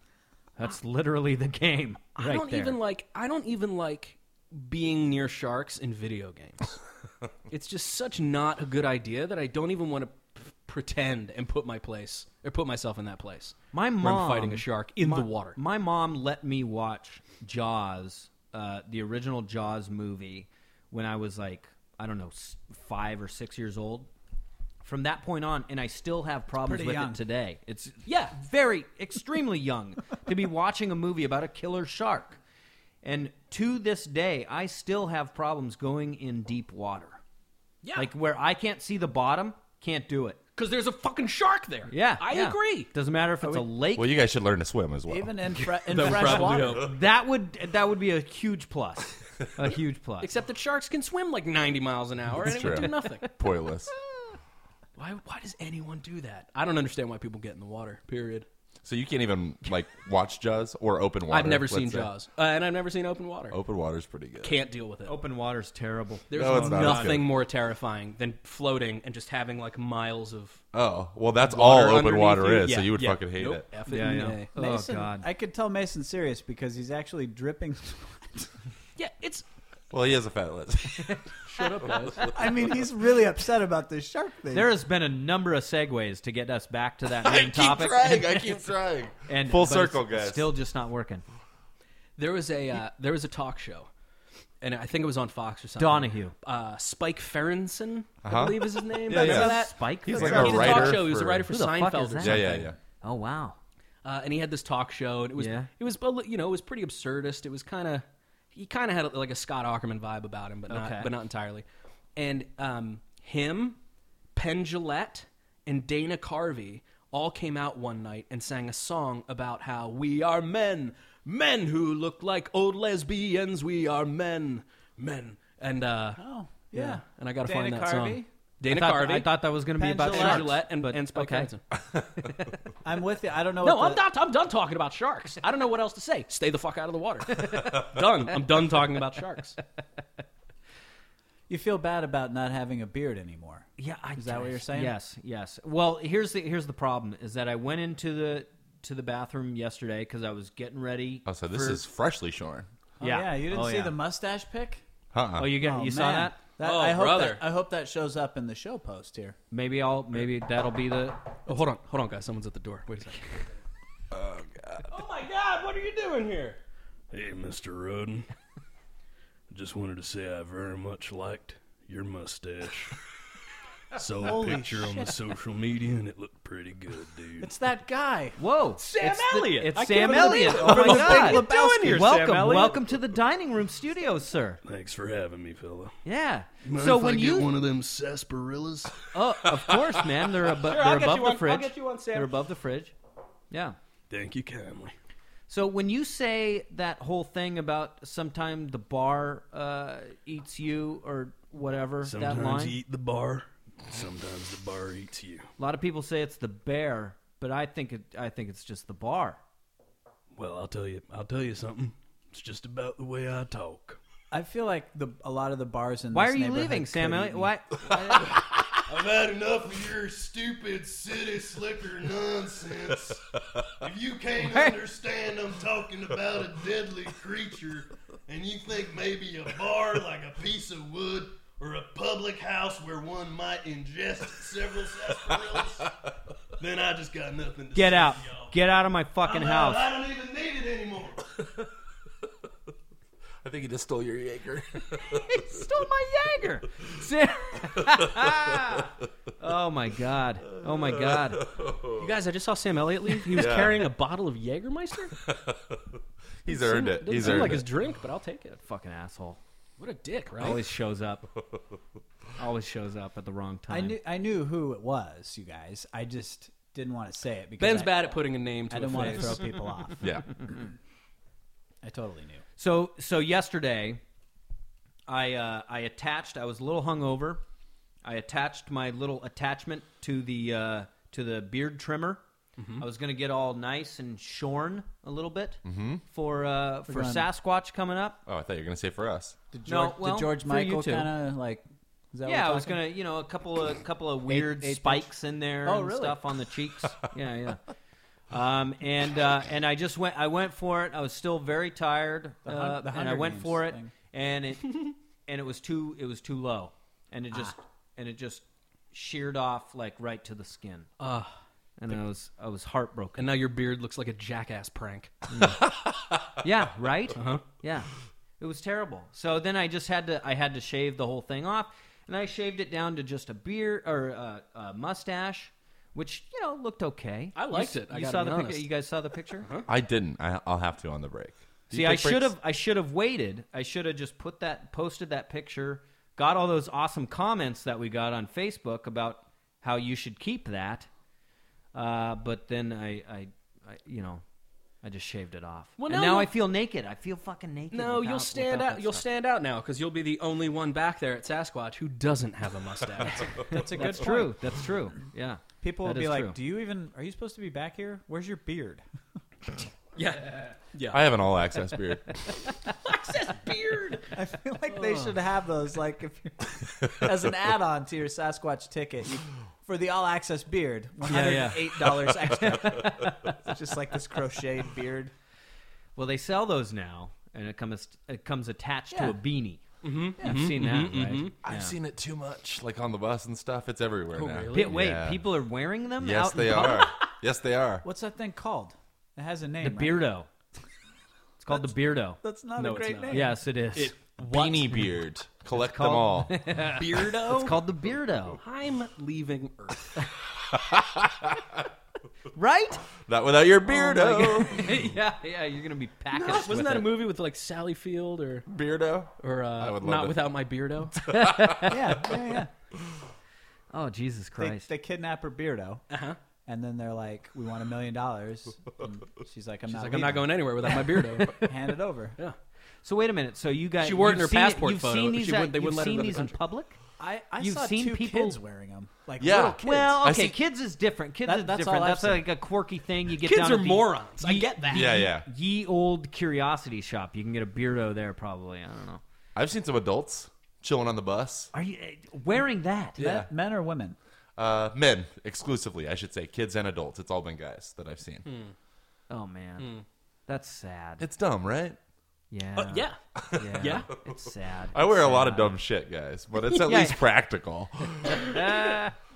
S1: That's literally the game.
S3: I
S1: right
S3: don't
S1: there.
S3: even like. I don't even like being near sharks in video games. It's just such not a good idea that I don't even want to p- pretend and put my place or put myself in that place.
S1: My
S3: where
S1: mom
S3: I'm fighting a shark in
S1: my,
S3: the water.
S1: My mom let me watch Jaws, uh, the original Jaws movie, when I was like I don't know s- five or six years old. From that point on, and I still have problems
S5: pretty
S1: with
S5: young.
S1: it today. It's yeah, very extremely young to be watching a movie about a killer shark. And to this day, I still have problems going in deep water.
S3: Yeah,
S1: Like where I can't see the bottom, can't do it.
S3: because there's a fucking shark there.
S1: Yeah,
S3: I
S1: yeah.
S3: agree.
S1: Doesn't matter if it's a lake.
S4: Well, you guys should learn to swim as well.
S5: Even in, fre- in
S3: That would
S5: fresh
S3: probably
S5: water.
S3: help.
S1: That would that would be a huge plus. A huge plus.
S3: Except that sharks can swim like ninety miles an hour, and
S4: That's
S3: it would
S4: true.
S3: do nothing.
S4: Pointless.
S3: Why? Why does anyone do that? I don't understand why people get in the water. Period.
S4: So you can't even like watch Jaws or open water.
S3: I've never
S4: let's
S3: seen
S4: say.
S3: Jaws, uh, and I've never seen open water.
S4: Open water's pretty good.
S3: Can't deal with it.
S1: Open water's terrible.
S3: There's
S4: No, it's not. It's
S3: nothing
S4: good.
S3: more terrifying than floating and just having like miles of
S4: Oh, well, that's
S3: water
S4: all open
S3: underneath
S4: water
S3: you.
S4: is. So
S3: Yeah,
S4: you would
S3: yeah.
S4: fucking hate
S3: Nope.
S4: it.
S3: F it
S1: Yeah,
S3: and
S1: yeah.
S3: nay.
S1: Oh
S5: Mason,
S1: God.
S5: I could tell Mason's serious because he's actually dripping.
S3: Yeah, it's
S4: Well, he has a fat list.
S3: shut up, guys.
S5: I mean, he's really upset about this shark thing.
S1: There has been a number of segues to get us back to that
S4: I
S1: main
S4: keep
S1: topic.
S4: trying. I keep trying.
S1: and
S4: Full
S1: but
S4: circle,
S1: it's
S4: guys.
S1: Still just not working.
S3: There was a uh, there was a talk show, and I think it was on Fox or something.
S1: Donahue.
S3: uh, Spike Ferenson, I
S4: Uh-huh.
S3: believe is his name.
S4: Yeah,
S3: Remember
S4: yeah.
S3: that?
S1: Spike.
S4: He's
S1: Ferenson?
S4: like
S3: he
S4: a
S3: did a
S4: writer
S3: talk show. He was a
S4: for-
S3: writer for
S1: Who the fuck
S3: Seinfeld
S1: is
S3: or
S1: that?
S4: Yeah,
S3: something.
S4: yeah, yeah.
S1: Oh wow.
S3: Uh, and he had this talk show, and it was
S1: Yeah.
S3: it was a li- you know it was pretty absurdist. It was kind of he kind of had like a Scott Aukerman vibe about him, but not
S1: Okay.
S3: but not entirely. And um, him, Penn Jillette, and Dana Carvey all came out one night and sang a song about how we are men, men who look like old lesbians. We are men, men. And uh,
S5: Oh,
S3: yeah.
S5: yeah.
S3: and I got to
S5: Dana
S3: find that
S5: Carvey?
S3: song. Dana
S1: I thought,
S3: Carvey,
S1: I thought that was going to be
S5: Penn
S1: about
S3: Penn
S5: Jillette.
S1: sharks,
S3: Jillette, and,
S1: but
S3: and Spike
S1: okay.
S3: Ferenson.
S5: I'm with you. I don't know.
S3: No,
S5: what
S3: I'm
S5: the,
S3: not. I'm done talking about sharks. I don't know what else to say. Stay the fuck out of the water. Done. I'm done talking about sharks.
S5: You feel bad about not having a beard anymore.
S1: Yeah, I,
S5: Is that what you're saying?
S1: Yes, yes. Well, here's the here's the problem: is that I went into the to the bathroom yesterday because I was getting ready.
S4: Oh, so this
S1: for-
S4: is freshly shorn.
S5: Oh,
S1: Yeah.
S5: yeah. You didn't
S1: Oh,
S5: see
S1: yeah.
S5: the mustache pic?
S4: Uh-uh.
S1: Oh, you get
S5: Oh,
S1: you saw
S5: man.
S1: that?
S5: That-
S3: Oh,
S5: I hope
S3: brother.
S5: That, I hope that shows up in the show post here.
S1: Maybe I'll maybe that'll be the.
S3: Oh, hold on, hold on, guys. Someone's at the door. Wait a second. Oh God. Oh my God! What are you doing here?
S6: Hey, Mister Roden. Just wanted to say I very much liked your mustache. Saw a
S5: Holy
S6: picture on the social media and it looked pretty good, dude.
S5: It's that guy.
S1: Whoa,
S3: Sam
S1: it's the-
S3: Elliott.
S1: it's
S3: I
S1: Sam
S3: can't believe
S1: Elliott.
S3: it.
S1: Oh my
S3: From the
S1: God!
S3: Big Lebowski. Here, Sam
S1: welcome,
S3: Elliott.
S1: welcome to the dining room studios, sir.
S6: Thanks for having me, fella.
S1: Yeah.
S6: Mind
S1: So
S6: if
S1: when
S6: I
S1: you,
S6: get one of them sarsaparillas?
S1: oh, of course, man, they're, abo-
S3: Sure,
S1: they're
S3: I'll get
S1: above
S3: you
S1: the
S3: one.
S1: fridge.
S3: I'll get you one, Sam.
S1: They're above the fridge. Yeah.
S6: Thank you kindly.
S1: So when you say that whole thing about sometime the bar uh, eats you or whatever, that
S6: Sometimes
S1: line,
S6: you eat the bar, sometimes the bar eats you.
S1: a lot of people say it's the bear, but I think it, I think it's just the bar.
S6: Well, I'll tell you, I'll tell you something. It's just about the way I talk.
S5: I feel like the a lot of the bars in
S1: Why
S5: this
S1: are you
S5: neighborhood
S1: leaving, Sam
S5: could
S1: Elliott?
S5: eat me.
S1: Why? why
S6: I've had enough of your stupid city slicker nonsense. If you can't
S1: Where-
S6: understand I'm talking about a deadly creature, and you think maybe a bar like a piece of wood or a public house where one might ingest several sarsaparillas, then I just got nothing to
S1: Get
S6: say
S1: out!
S6: to y'all.
S1: Get out of my fucking
S6: I'm out.
S1: house!
S6: I don't even need it anymore.
S4: I think he just stole your Jaeger.
S1: He stole my Jaeger. Sam- oh my god! Oh my god!
S3: You guys, I just saw Sam Elliott leave. He was
S4: Yeah.
S3: carrying a bottle of Jägermeister.
S4: He's
S3: Doesn't
S4: earned
S3: seem-
S4: it.
S3: Doesn't
S4: He's
S3: seem
S4: earned
S3: like
S4: it.
S3: his drink, but I'll take it.
S1: Fucking asshole!
S3: What a dick, right?
S1: Always shows up. Always shows up at the wrong time.
S5: I knew I knew who it was, you guys. I just didn't want to say it because
S3: Ben's
S5: I,
S3: bad at putting a name to
S5: I
S3: a
S5: didn't want to
S3: face.
S5: throw people off.
S4: Yeah.
S5: I totally knew.
S1: So so yesterday, I uh, I attached. I was a little hungover. I attached my little attachment to the uh, to the beard trimmer. I was gonna get all nice and shorn a little bit for uh, for
S5: going-
S1: Sasquatch coming up.
S4: Oh, I thought you were gonna say for us.
S5: Did
S1: No,
S5: George,
S1: well,
S5: did George
S1: for you
S5: Michael
S1: two.
S5: kind of like? Is that what
S1: Yeah,
S5: we're
S1: I was
S5: talking?
S1: gonna, you know, a couple of couple of weird
S5: eighth
S1: spikes in there
S5: Oh,
S1: and
S5: really?
S1: stuff on the cheeks. Yeah, yeah. Um, and uh, and I just went. I went for it. I was still very tired,
S5: The hun-
S1: uh,
S5: the
S1: and I
S5: Hunger
S1: went
S5: Games
S1: for it.
S5: thing.
S1: And it and it was too it was too low, and it just and it just sheared off like right to the skin.
S3: Uh,
S1: And I was I was heartbroken.
S3: and now your beard looks like a jackass prank.
S1: Yeah, right?
S3: Uh-huh.
S1: Yeah. It was terrible. So then I just had to I had to shave the whole thing off, and I shaved it down to just a beard or a, a mustache, which, you know, looked okay.
S3: I liked
S1: you,
S3: it, I
S1: You
S3: gotta
S1: saw
S3: be
S1: the
S3: honest.
S1: picture? You guys saw the picture?
S4: I didn't. I, I'll have to on the break. Do you
S1: See, I
S4: take breaks?
S1: should have I should have waited. I should have just put that posted that picture, got all those awesome comments that we got on Facebook about how you should keep that. Uh, but then I, I, I, you know, I just shaved it off.
S3: Well,
S1: and
S3: no,
S1: now
S3: you'll-
S1: I feel naked. I feel fucking naked.
S3: No,
S1: without-
S3: you'll stand
S1: without
S3: out.
S1: that
S3: You'll
S1: stuff.
S3: stand out now because you'll be the only one back there at Sasquatch who doesn't have a mustache.
S5: That's a good
S1: That's
S5: point.
S1: true. That's true. Yeah.
S5: People will
S1: That
S5: be
S1: is
S5: like,
S1: true.
S5: "Do you even? Are you supposed to be back here? Where's your beard?"
S3: yeah, yeah.
S4: I have an all access beard.
S3: beard.
S5: I feel like they should have those, like if you're, as an add-on to your Sasquatch ticket you, for the all-access beard, one hundred and eight dollars extra. It's just like this crocheted beard.
S1: Well, they sell those now, and it comes it comes attached
S5: Yeah.
S1: to a beanie.
S3: Mm-hmm.
S1: I've seen that, right?
S4: I've
S1: Yeah.
S4: seen it too much, like on the bus and stuff. It's everywhere
S3: Oh,
S4: now.
S3: really?
S1: Pe- Wait,
S4: Yeah.
S1: people are wearing them?
S4: Yes,
S1: out in
S4: they
S1: public?
S4: are. Yes, they are.
S5: What's that thing called? It has a name.
S1: The
S5: right?
S1: Beardo. It's called the Beardo.
S5: That's not
S3: No,
S5: a
S3: it's
S5: great
S3: not.
S5: name.
S1: Yes, it is.
S3: It,
S4: Beanie Beard. Collect them
S1: called-
S4: all.
S3: Beardo.
S1: It's called the Beardo.
S3: I'm leaving Earth.
S1: Right?
S4: Not without your beardo.
S1: yeah, yeah, you're going to be packaged
S3: No, wasn't
S1: with
S3: that
S1: it.
S3: a movie with like Sally Field or
S4: Beardo?
S3: or
S4: I
S3: uh,
S4: would love
S3: Not
S4: it.
S3: Without My Beardo?
S5: yeah, yeah, yeah.
S1: Oh, Jesus
S5: They,
S1: Christ.
S5: they kidnap her Beardo,
S3: Uh-huh.
S5: and then they're like, "We want a million dollars." And she's like, "I'm
S3: She's
S5: not.
S3: like, I'm not
S5: leaving.
S3: going anywhere without my Beardo.
S5: Hand it over."
S3: yeah.
S1: So wait a minute. So you guys
S3: She wore it in
S1: you've
S3: her
S1: seen
S3: passport
S1: you've
S3: photo.
S1: Seen these
S3: She
S1: at-
S3: wouldn't- they
S1: you've
S3: wouldn't let her
S1: seen
S3: into the
S1: these in
S3: country.
S1: public?
S5: I, I
S1: You've
S5: saw
S1: seen
S5: two
S1: people-
S5: kids wearing them, like
S4: Yeah.
S5: little kids.
S1: Well,
S4: I
S1: okay,
S4: see-
S1: kids is different. Kids
S5: That-
S1: is
S5: that's
S1: different.
S5: all I've
S1: That's
S5: seen.
S1: like a quirky thing. You get
S3: Kids
S1: down
S3: are
S1: at the
S3: morons. I get that.
S4: Yeah, yeah.
S1: ye old curiosity shop. You can get a Beardo there, probably. I don't know.
S4: I've seen some adults chilling on the bus.
S1: Are you uh, wearing that?
S4: Yeah.
S5: Men, men or women?
S4: Uh, men exclusively, I should say. Kids and adults. It's all been guys that I've seen.
S1: Oh man, that's sad.
S4: It's dumb, right?
S1: Yeah.
S3: Uh, yeah.
S1: Yeah.
S3: Yeah.
S1: It's sad.
S4: I wear
S1: It's
S4: a lot of
S1: sad.
S4: dumb shit, guys, but it's at
S1: Yeah.
S4: least practical.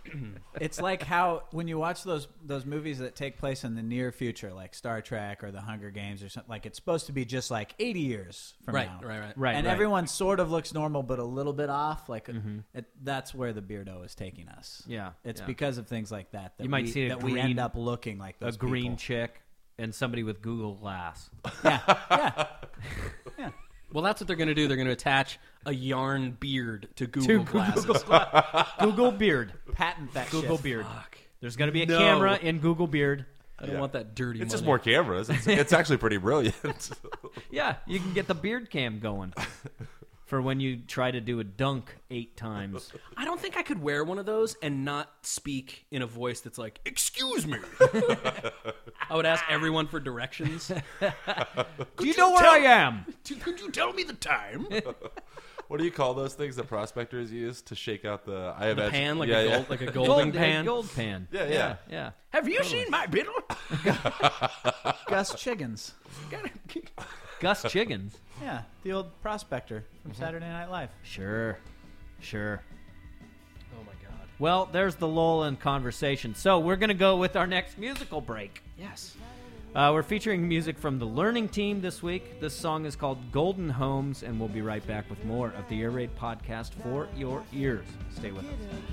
S5: It's like how when you watch those those movies that take place in the near future, like Star Trek or the Hunger Games or something, like it's supposed to be just like eighty years from
S3: Right,
S5: now.
S3: right, right.
S1: Right,
S5: and
S1: right.
S5: everyone sort of looks normal, but a little bit off. Like it, that's where the Beardo is taking us.
S1: Yeah,
S5: it's
S1: yeah.
S5: because of things like that that
S1: You might
S5: we,
S1: see a
S5: that we
S1: green-
S5: end up looking like
S1: A
S5: those
S1: green
S5: people.
S1: chick and somebody with Google Glass.
S5: Yeah, yeah, yeah.
S3: Well, that's what they're going to do. They're going to attach a yarn beard to Google Glasses.
S1: Google Beard.
S5: Patent that
S1: Google
S5: shit.
S1: Beard.
S3: Fuck.
S1: There's going to be a
S3: No.
S1: camera in Google Beard.
S3: I don't
S4: Yeah.
S3: want that dirty.
S4: It's just
S3: money.
S4: more cameras. It's, it's actually pretty brilliant.
S1: Yeah, you can get the beard cam going for when you try to do a dunk eight times.
S3: I don't think I could wear one of those and not speak in a voice that's like, "Excuse me." I would ask everyone for directions.
S1: Do you know where I am?
S3: Could you tell me the time?
S4: What do you call those things that prospectors use to shake out the? I have
S3: The
S4: edge-
S3: pan, like
S4: yeah,
S3: a
S4: yeah.
S3: gold, like a golden
S1: Gold,
S3: pan.
S1: uh, gold pan.
S4: Yeah, yeah.
S1: yeah. yeah.
S3: Have you seen my biddle?
S5: Gus Chiggins.
S1: Gus Chiggins.
S5: Yeah, the old prospector from Saturday Night Live.
S1: Sure, sure.
S3: Oh my god.
S1: Well, there's the lull in conversation. So we're going to go with our next musical break.
S3: Yes.
S1: Uh, we're featuring music from the Learning Team this week. This song is called Golden Homes, and we'll be right back with more of the Air Raid podcast for your ears. Stay with us.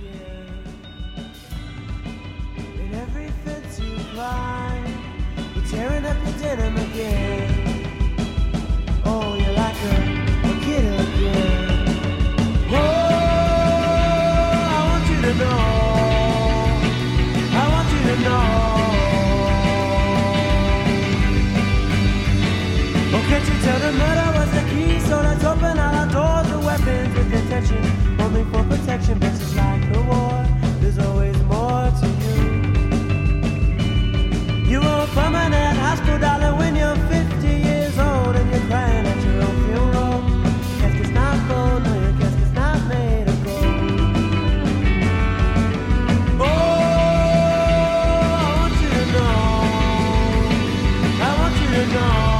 S2: In every fence you climb, you're tearing up your denim again. Oh, you're like a, a kid again. Oh, I want you to know. I want you to know. Oh, can't you tell the murder was the key? So let's open all our doors with weapons with intention, only for protection. But just like the war, there's always more to you. You were a permanent hospital darling when you're fifty years old and you're crying at your own funeral. Casket's not gold, no, your casket's not made of gold. Oh, I want you to know. I want you to know.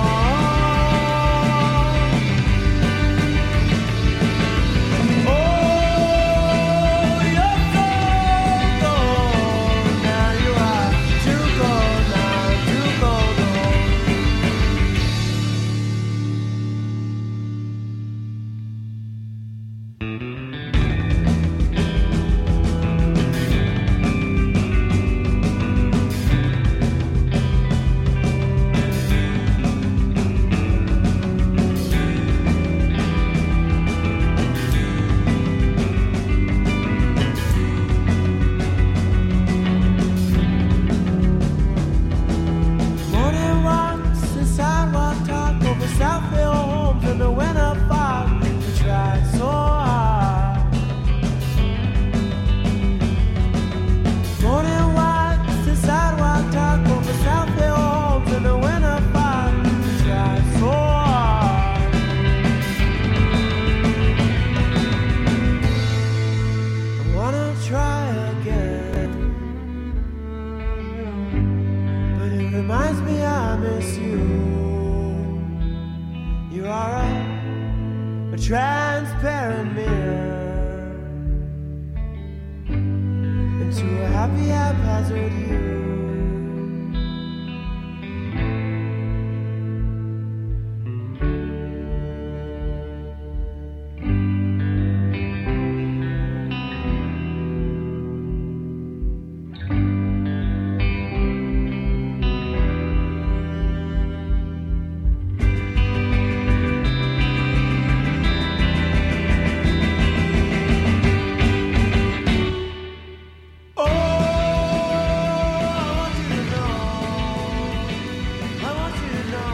S2: Morning walks and sidewalk talk over Southfield homes in the winter fog. We tried so hard. Morning walks and sidewalk talk over Southfield homes in the winter fog. We tried so hard. I wanna try again. But it reminds me I miss you. You are a, a transparent mirror into a happy haphazard you. Oh, I want you to know. I want you to know.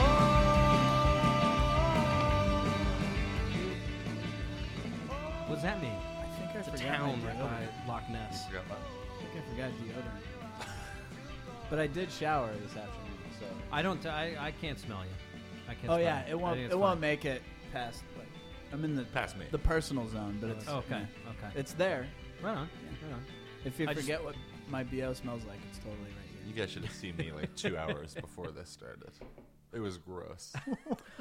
S1: What does that mean?
S5: I think I
S3: It's a
S5: forgot
S3: town
S5: my
S3: right
S5: deodorant.
S3: by Loch Ness.
S5: I think I forgot deodorant. But I did shower this afternoon, so.
S1: I don't. I, I can't smell you. I can't.
S5: Oh
S1: smell
S5: yeah,
S1: you.
S5: it
S1: I
S5: won't.
S1: think
S5: It
S1: it's
S5: won't
S1: fine.
S5: make it past. Like, I'm in the
S4: Past me.
S5: the personal zone, but it's
S1: Okay.
S5: yeah.
S1: Okay.
S5: It's there.
S1: Right on. Right on.
S5: If you
S1: I just-
S5: forget what my B O smells like, it's totally right here.
S4: You guys should have seen me like two hours before this started. It was gross.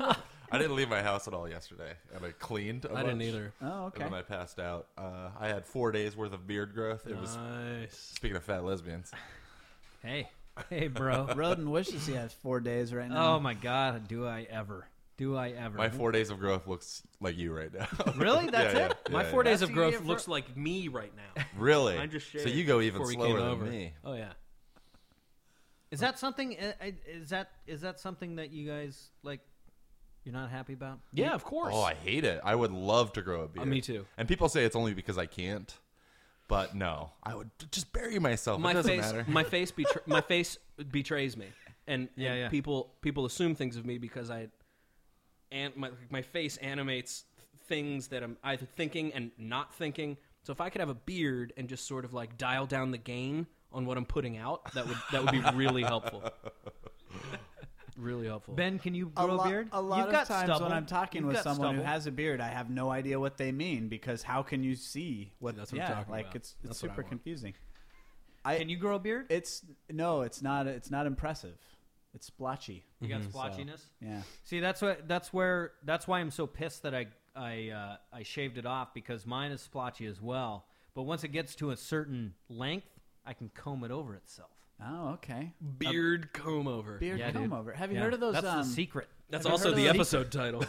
S4: I didn't leave my house at all yesterday, and I cleaned. A
S3: I didn't
S4: bunch,
S3: either.
S5: Oh, okay.
S4: And then I passed out. Uh, I had four days worth of beard growth. It was
S3: Nice.
S4: speaking of fat lesbians.
S1: Hey, hey, bro.
S5: Roden wishes he has four days right now.
S1: Oh my God, do I ever? Do I ever?
S4: My four days of growth looks like you right now.
S1: Really? That's
S4: Yeah,
S1: it?
S4: yeah,
S3: My
S4: yeah,
S3: four
S4: yeah.
S3: days
S1: That's
S3: of
S1: what you
S3: growth
S1: get for-
S3: looks like me right now.
S4: Really?
S3: I just
S4: so
S3: shaved
S4: you go even
S3: before we
S4: slower
S3: came
S4: than
S3: over.
S4: me.
S3: Oh yeah.
S1: Is that something? uh, uh, Is that is that something that you guys like? You're not happy about?
S3: Yeah, of course.
S4: Oh, I hate it. I would love to grow a beard.
S3: Uh, me too.
S4: And people say it's only because I can't. But no, I would just bury myself.
S3: my
S4: it doesn't
S3: face,
S4: matter.
S3: my face, betray, my face betrays me, and,
S1: Yeah,
S3: and
S1: yeah.
S3: people people assume things of me because I, and my my face animates things that I'm either thinking and not thinking. So if I could have a beard and just sort of like dial down the gain on what I'm putting out, that would that would be really helpful. Really helpful.
S1: Ben, can you
S5: A,
S1: grow a,
S5: lot,
S1: beard?
S5: a lot
S1: You've
S5: of
S1: got
S5: times
S1: stubble.
S5: when I'm talking
S1: You've
S5: with
S1: got
S5: someone who
S1: stubble.
S5: has a beard, I have no idea what they mean because how can you see what?
S3: That's what I'm
S5: yeah,
S3: talking
S5: like
S3: about.
S5: it's it's
S3: That's what I
S5: super
S3: want.
S5: confusing. I
S1: Can you grow a beard?
S5: It's no, it's not. It's not impressive. It's splotchy.
S1: You got
S3: Mhm.
S1: splotchiness.
S5: Yeah.
S1: See, that's what that's where that's why I'm so pissed that I I uh, I shaved it off because mine is splotchy as well. But once it gets to a certain length, I can comb it over itself.
S5: Oh, okay.
S3: beard comb over.
S5: Beard
S1: Yeah,
S5: comb
S1: dude.
S5: over. Have you
S1: Yeah,
S5: heard of those?
S1: That's
S5: um,
S1: the secret.
S3: That's
S5: Have you
S3: also
S5: heard
S3: the
S5: of
S3: episode title.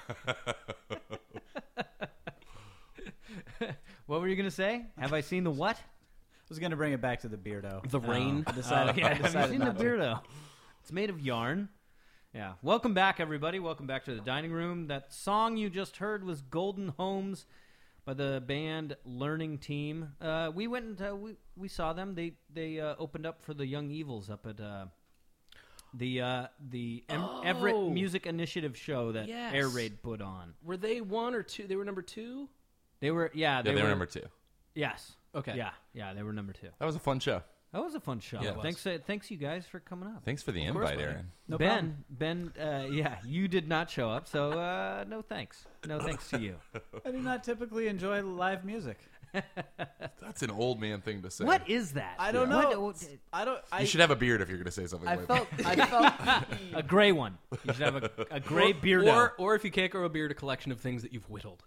S1: What were you gonna say? Have I seen the what?
S5: I was gonna bring it back to the beardo.
S3: The rain.
S5: I decided,
S1: Oh, yeah,
S5: I
S1: have you
S5: decided
S1: seen the
S5: not to.
S1: beardo? It's made of yarn. Yeah. Welcome back, everybody. Welcome back to the dining room. That song you just heard was "Golden Homes" by the band Learning Team. Uh, we went and uh, we we saw them. They they uh, opened up for the Young Evils up at uh, the uh, the em- Everett
S3: Oh.
S1: Music Initiative show that
S3: Yes.
S1: Air Raid put on.
S3: Were they one or two? They were number two.
S1: They were yeah
S4: yeah,
S1: they,
S4: they
S1: were
S4: were number two.
S1: yes
S3: Okay.
S1: yeah yeah they were number two.
S4: That was a fun show.
S1: That was a fun show.
S4: Yeah, it was.
S1: thanks uh, thanks you guys for coming up.
S4: Thanks for the
S3: Of course,
S4: invite,
S3: buddy.
S4: Aaron.
S5: No
S1: Ben, Ben, uh, yeah, you did not show up, so uh, no thanks. No thanks to you.
S5: I do not typically enjoy live music.
S4: That's an old man thing to say.
S1: What is that?
S5: I don't
S1: What-
S5: know.
S1: what-
S5: I don't. I,
S4: You should have a beard if you're going to say something
S5: I
S4: like
S5: felt.
S4: that.
S5: I felt.
S1: a gray one. You should have a, a gray
S3: Or,
S1: beardo.
S3: or, or if you can't grow a beard, a collection of things that you've whittled.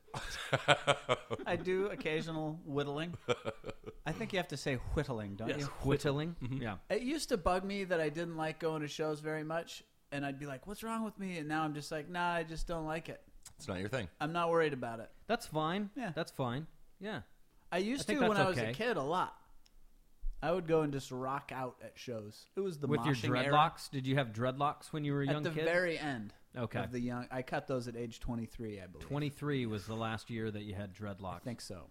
S5: I do occasional whittling. I think you have to say whittling, don't
S3: Yes.
S5: you?
S1: whittling. Yeah.
S5: It used to bug me that I didn't like going to shows very much, and I'd be like, "What's wrong with me?" And now I'm just like, "Nah, I just don't like it.
S4: It's not your thing.
S5: I'm not worried about it."
S1: That's fine.
S5: Yeah.
S1: That's fine. Yeah.
S5: I used
S1: I think
S5: to when
S1: that's
S5: I was
S1: okay.
S5: a kid a lot. I would go and just rock out at shows. It was the
S1: With your
S5: moshing era.
S1: dreadlocks, did you have dreadlocks when you were a young
S5: at the
S1: kid?
S5: very end.
S1: Okay.
S5: Of the young, I cut those at age twenty-three, I believe.
S1: twenty-three was the last year that you had dreadlocks.
S5: I think so.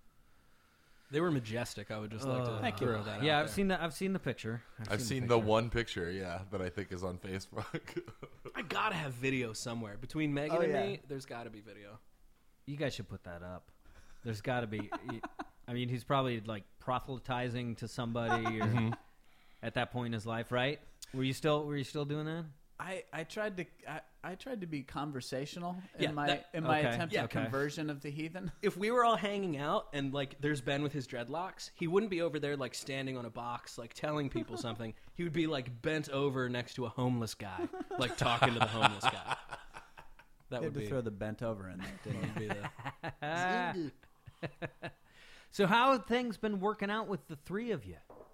S3: They were majestic. I would just like to
S5: Thank you.
S3: throw that
S1: Yeah,
S3: out
S1: I've
S3: there.
S1: seen that. I've seen the picture.
S4: I've seen the one picture, yeah, that I think is on Facebook.
S3: I gotta have video somewhere between Megan
S5: Oh,
S3: and
S5: yeah.
S3: me. There's got to be video.
S1: You guys should put that up. There's got to be. I mean, he's probably like proselytizing to somebody or at that point in his life, right? Were you still Were you still doing that?
S5: I, I tried to I, I tried to be conversational in
S3: Yeah,
S5: my
S3: that-
S5: in my
S1: Okay,
S5: attempt
S1: yeah,
S5: at
S1: okay.
S5: conversion of the heathen.
S3: If we were all hanging out and like there's Ben with his dreadlocks, he wouldn't be over there like standing on a box like telling people something. He would be like bent over next to a homeless guy, like talking to the homeless guy. That
S5: You
S3: would
S5: had to
S3: be,
S5: throw the bent over in there, didn't
S3: would
S5: you?
S3: be the
S1: So how have things been working out with the three of you?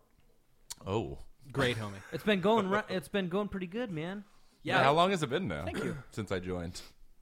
S4: Oh.
S3: great homie.
S1: It's been going. ru- It's been going pretty good, man.
S4: Yeah.
S3: Yeah,
S4: How long has it been now?
S5: Thank you.
S4: Since I joined.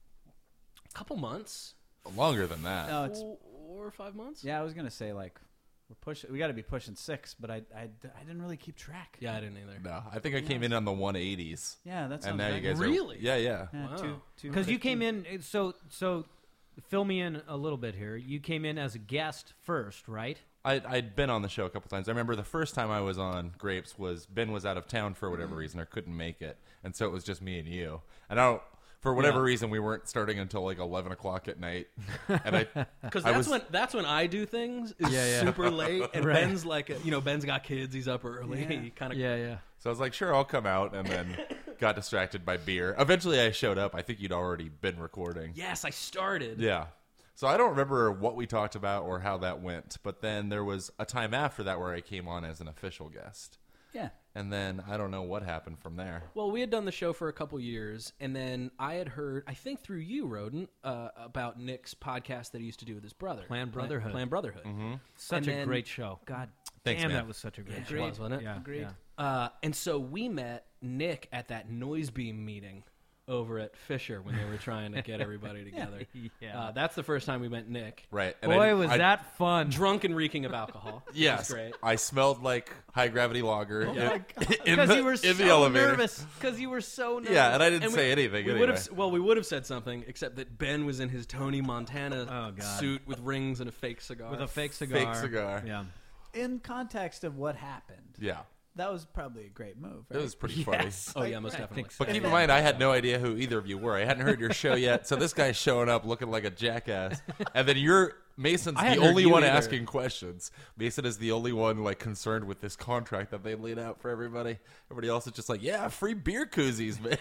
S3: a couple months,
S4: Longer than that.
S5: No, it's
S3: four or five months.
S5: yeah. I was gonna say like we're pushing. We got to be pushing six, but I, I, I didn't really keep track.
S3: Yeah, I didn't either.
S4: No, I think I came in on the one eighties.
S5: Yeah, that's
S4: And now you guys
S3: Really?
S4: are... Yeah, yeah.
S5: yeah,
S3: Wow.
S5: two, two
S1: Because you
S5: fifty.
S1: came in. So so, fill me in a little bit here. You came in as a guest first, right?
S4: I, I'd been on the show a couple times. I remember the first time I was on Grapes was Ben was out of town for whatever reason or couldn't make it, and so it was just me and you. And I don't, for whatever
S1: Yeah.
S4: reason, we weren't starting until like eleven o'clock at night. And I,
S3: Because
S4: I
S3: that's
S4: was-
S3: when that's when I do things. Is
S1: Yeah, yeah.
S3: super late, and
S1: Right.
S3: Ben's like, a, you know, Ben's got kids. He's up early.
S5: Yeah.
S3: He kind of
S1: Yeah, yeah.
S4: so I was like, sure, I'll come out, and then got distracted by beer. Eventually, I showed up. I think you'd already been recording.
S3: Yes, I started.
S4: Yeah. So I don't remember what we talked about or how that went, but then there was a time after that where I came on as an official guest.
S5: Yeah,
S4: and then I don't know what happened from there.
S3: Well, we had done the show for a couple years, and then I had heard, I think through you, Roden, uh, about Nick's podcast that he used to do with his brother.
S7: Planned Brotherhood.
S3: Planned Brotherhood.
S4: Mm-hmm.
S7: Such
S3: And
S7: a
S3: then-
S7: great show. God
S4: Thanks,
S7: damn,
S4: man.
S7: that was such a great
S3: It
S7: show.
S3: was, wasn't it?
S7: Yeah,
S5: Agreed.
S7: yeah.
S3: Uh, and so we met Nick at that Noise Beam meeting over at Fisher when they were trying to get everybody together.
S7: Yeah.
S3: Uh, that's the first time we met Nick.
S4: Right. And
S7: Boy,
S4: I,
S7: was
S4: I,
S7: that fun.
S3: Drunk and reeking of alcohol.
S4: Yes.
S3: It was great.
S4: I smelled like high gravity lager in, in
S7: Because
S4: the,
S7: you were
S4: in
S7: so
S4: the elevator.
S7: nervous. Because you were so nervous.
S4: Yeah, and I didn't
S3: And
S4: say
S3: we-
S4: anything
S3: We
S4: anyway.
S3: would have well, we would have said something, except that Ben was in his Tony Montana
S7: Oh, God.
S3: suit with rings and a fake cigar.
S7: With a fake cigar.
S4: cigar.
S7: Yeah.
S5: In context of what happened,
S4: Yeah.
S5: that was probably a great move.
S4: It
S5: Right?
S4: was pretty
S7: Yes.
S3: Oh yeah, most
S7: I
S3: definitely.
S7: think so.
S4: But keep in mind, I had no idea who either of you were. I hadn't heard your show yet, so this guy's showing up looking like a jackass, and then you're Mason's
S3: I
S4: the
S3: hadn't heard
S4: only
S3: you
S4: one
S3: either.
S4: asking questions. Mason is the only one like concerned with this contract that they laid out for everybody. Everybody else is just like, yeah, free beer koozies, man.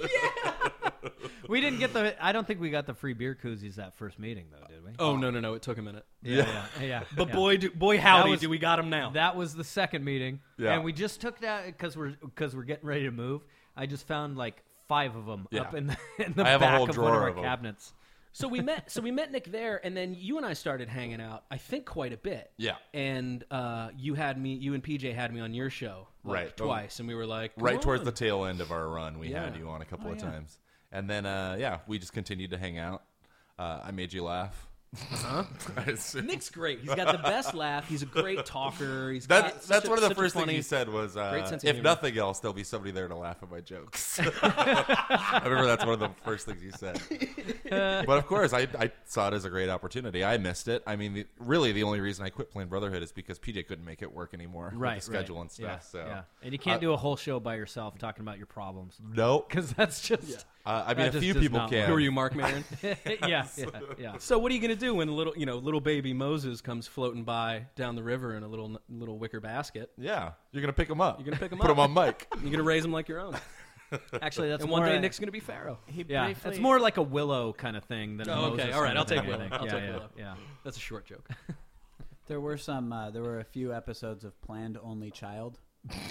S7: We didn't get the. I don't think we got the free beer koozies that first meeting, though, did we?
S3: Oh no no no! It took a minute.
S7: yeah, yeah, yeah.
S3: But
S7: yeah.
S3: boy, do, boy, howdy,
S7: was-
S3: do we got him now?
S7: That was the second meeting,
S4: Yeah.
S7: and we just took that because we're because we're getting ready to move. I just found like five of them
S4: Yeah.
S7: up in the, in the
S4: I have a
S7: back
S4: whole
S7: of one
S4: drawer
S7: of our
S4: of 'em.
S7: cabinets.
S3: So we met. So we met Nick there, and then you and I started hanging out. I think quite a bit.
S4: Yeah.
S3: And uh, you had me. You and P J had me on your show, like,
S4: Right.
S3: twice, and we were like,
S4: Right
S3: "Come
S4: towards
S3: on."
S4: the tail end of our run, we
S3: Yeah.
S4: had you on a couple
S5: Oh,
S4: of
S5: yeah.
S4: times, and then uh, yeah, we just continued to hang out. Uh, I made you laugh.
S3: Huh?
S4: That's
S3: Nick's great. He's got the best laugh. He's a great talker. He's got
S4: That,
S3: such
S4: that's
S3: a-
S4: one of the
S3: such a
S4: first
S3: funny,
S4: things he said was,
S3: great
S4: uh,
S3: sense of
S4: if
S3: humor.
S4: nothing else, there'll be somebody there to laugh at my jokes. I remember that's one of the first things he said. But of course, I, I saw it as a great opportunity. I missed it. I mean, the, really, the only reason I quit playing Brotherhood is because P J couldn't make it work anymore
S7: Right,
S4: with the schedule
S7: right.
S4: and stuff.
S7: Yeah,
S4: so
S7: yeah. And you can't
S4: Uh,
S7: do a whole show by yourself talking about your problems
S4: no.
S7: because that's just
S4: Uh, I mean,
S7: That
S4: a
S7: just
S4: few
S7: does
S4: people
S7: not
S4: can.
S3: Who are you, Mark Maron?
S7: yeah, yeah, yeah.
S3: So what are you going to do when little, you know, little baby Moses comes floating by down the river in a little little wicker basket?
S4: Yeah, you're gonna pick him up.
S3: You're gonna pick him
S4: Put
S3: up.
S4: him on mic.
S3: You're going to raise him like your own.
S7: Actually, that's
S3: And
S7: more
S3: one day
S7: a-
S3: Nick's going to be Pharaoh.
S5: He
S7: Yeah,
S5: briefly,
S7: it's more like a Willow kind of thing than a
S3: Oh, okay.
S7: Moses
S3: All right,
S7: kind
S3: I'll
S7: of
S3: take
S7: thing, I
S3: Willow.
S7: think.
S3: I'll
S7: yeah,
S3: take
S7: yeah,
S3: Willow.
S7: yeah.
S3: That's a short joke.
S5: There were some. Uh, there were a few episodes of Planned Only Child.